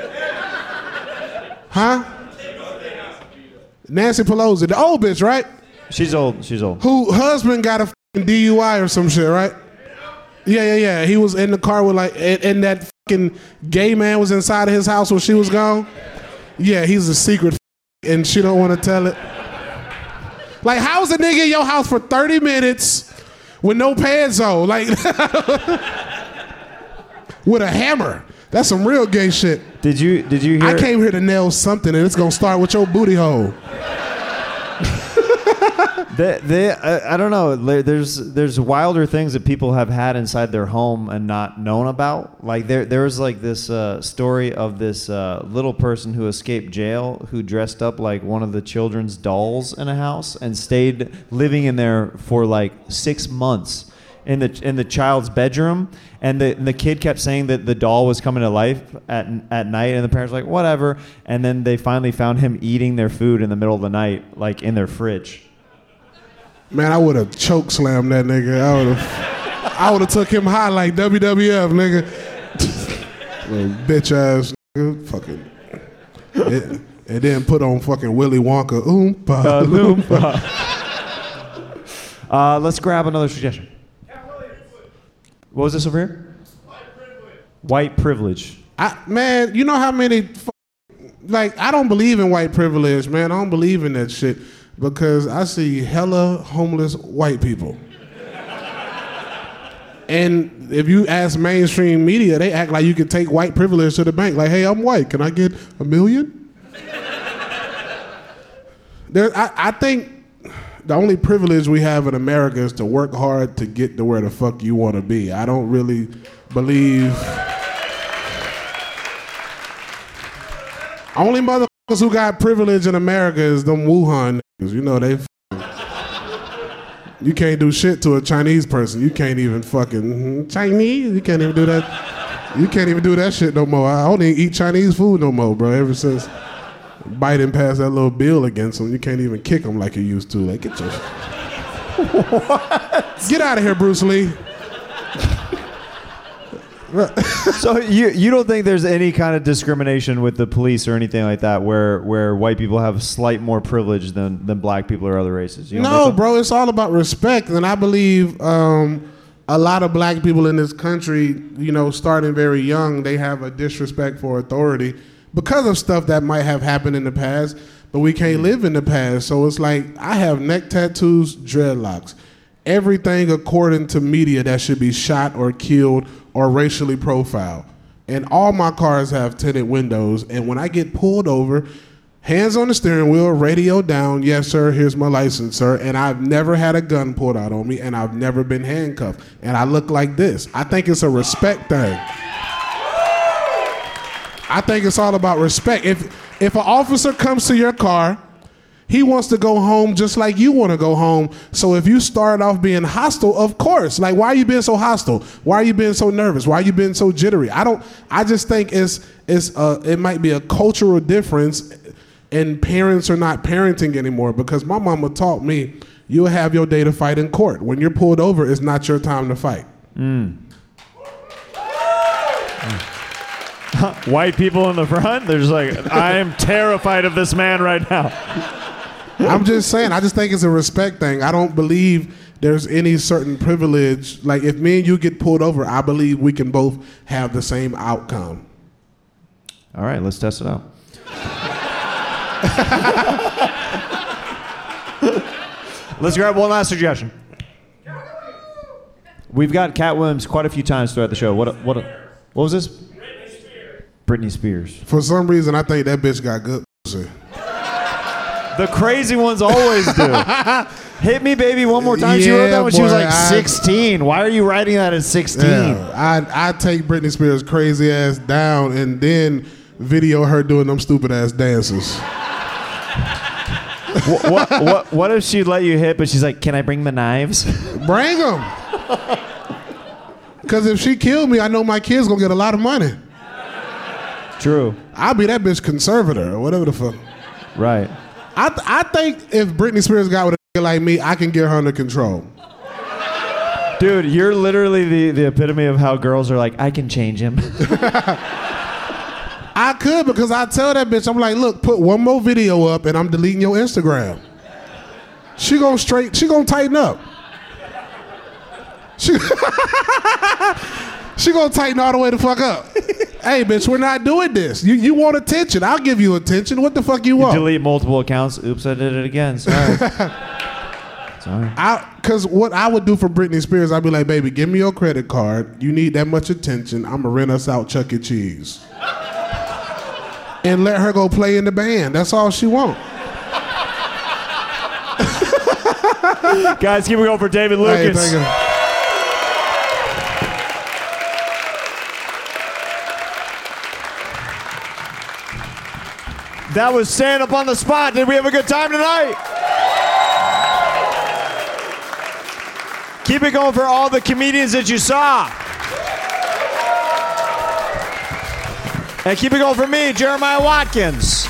Huh? Nancy Pelosi, the old bitch, right? She's old. She's old. Who husband got a fucking D U I or some shit, right? Yeah, yeah, yeah. He was in the car with like, and, and that fucking gay man was inside of his house when she was gone. Yeah, he's a secret, f- and she don't want to tell it. Like, how's a nigga in your house for thirty minutes with no pants on, like, with a hammer? That's some real gay shit. Did you did you hear? I came here to nail something, and it's gonna start with your booty hole. They, they, I, I don't know. There's there's wilder things that people have had inside their home and not known about. Like there there was like this uh, story of this uh, little person who escaped jail who dressed up like one of the children's dolls in a house and stayed living in there for like six months in the in the child's bedroom. And the and the kid kept saying that the doll was coming to life at at night, and the parents were like, whatever. And then they finally found him eating their food in the middle of the night, like in their fridge. Man, I would have choke slammed that nigga. I would have, I would have took him high like W W F, nigga. Little bitch ass nigga, fucking. It, and then put on fucking Willy Wonka. Oompa Uh, loompa. uh, let's grab another suggestion. What was this over here? White privilege. I, man, you know how many, f- like, I don't believe in white privilege, man. I don't believe in that shit because I see hella homeless white people. And if you ask mainstream media, they act like you can take white privilege to the bank. Like, hey, I'm white. Can I get a million? There, I, I think the only privilege we have in America is to work hard to get to where the fuck you want to be. I don't really believe... Only motherfuckers who got privilege in America is them Wuhan niggas. You know, they f- You can't do shit to a Chinese person. You can't even fucking... Chinese? You can't even do that. You can't even do that shit no more. I don't even eat Chinese food no more, bro. Ever since Biden passed that little bill against them, you can't even kick them like you used to. Like, get your... What? Get out of here, Bruce Lee. So you you don't think there's any kind of discrimination with the police or anything like that where where white people have slight more privilege than, than black people or other races? You don't No, think so? bro, it's all about respect. And I believe um, a lot of black people in this country, you know, starting very young, they have a disrespect for authority because of stuff that might have happened in the past, but we can't live in the past. So it's like, I have neck tattoos, dreadlocks. Everything according to media that should be shot or killed or racially profiled. And all my cars have tinted windows. And when I get pulled over, hands on the steering wheel, radio down, yes, sir, here's my license, sir. And I've never had a gun pulled out on me, and I've never been handcuffed. And I look like this. I think it's a respect thing. I think it's all about respect. If if an officer comes to your car, he wants to go home just like you want to go home. So if you start off being hostile, of course. Like, why are you being so hostile? Why are you being so nervous? Why are you being so jittery? I don't. I just think it's it's uh, it might be a cultural difference, and parents are not parenting anymore. Because my mama taught me, you'll have your day to fight in court. When you're pulled over, it's not your time to fight. Mm. White people in the front, they're just like, I am terrified of this man right now. I'm just saying, I just think it's a respect thing. I don't believe there's any certain privilege. Like, if me and you get pulled over, I believe we can both have the same outcome. All right, let's test it out. Let's grab one last suggestion. We've got Cat Williams quite a few times throughout the show. What what what was this? Britney Spears. Britney Spears. For some reason, I think that bitch got good pussy. The crazy ones always do. Hit me, baby, one more time. She wrote that when she was boy, like I- sixteen. Why are you writing that at sixteen? Yeah, I I take Britney Spears' crazy ass down and then video her doing them stupid ass dances. what, what, what, what if she let you hit, but she's like, can I bring the knives? Bring them. Because if she killed me, I know my kids gonna get a lot of money. True. I'll be that bitch conservator or whatever the fuck. Right. I th- I think if Britney Spears got with a nigga like me, I can get her under control. Dude, you're literally the, the epitome of how girls are like, I can change him. I could because I tell that bitch, I'm like, look, put one more video up and I'm deleting your Instagram. She gonna straight, she gonna tighten up. She, she gonna tighten all the way the fuck up. Hey, bitch, we're not doing this. You you want attention? I'll give you attention. What the fuck you want? You delete multiple accounts. Oops, I did it again. Sorry. Sorry. I, Cause what I would do for Britney Spears, I'd be like, baby, give me your credit card. You need that much attention. I'm gonna rent us out Chuck E. Cheese. And let her go play in the band. That's all she wants. Guys, keep it going for David Lucas. Hey, thank you. That was Stand Up on the Spot. Did we have a good time tonight? Keep it going for all the comedians that you saw. And keep it going for me, Jeremiah Watkins.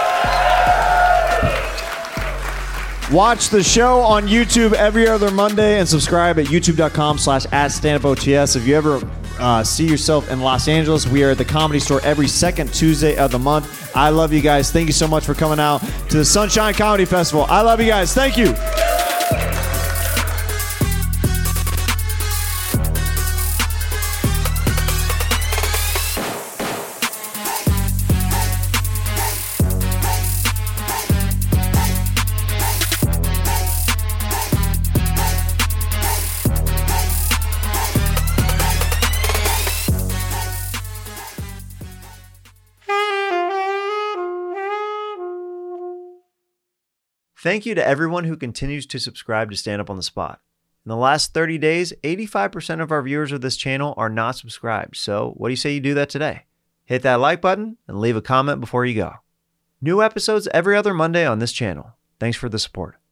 Watch the show on YouTube every other Monday and subscribe at youtube.com slash at standupots. If you ever uh, see yourself in Los Angeles, we are at the Comedy Store every second Tuesday of the month. I love you guys. Thank you so much for coming out to the Sunshine Comedy Festival. I love you guys. Thank you. Thank you to everyone who continues to subscribe to Stand Up on the Spot. In the last thirty days, eighty-five percent of our viewers of this channel are not subscribed. So what do you say you do that today? Hit that like button and leave a comment before you go. New episodes every other Monday on this channel. Thanks for the support.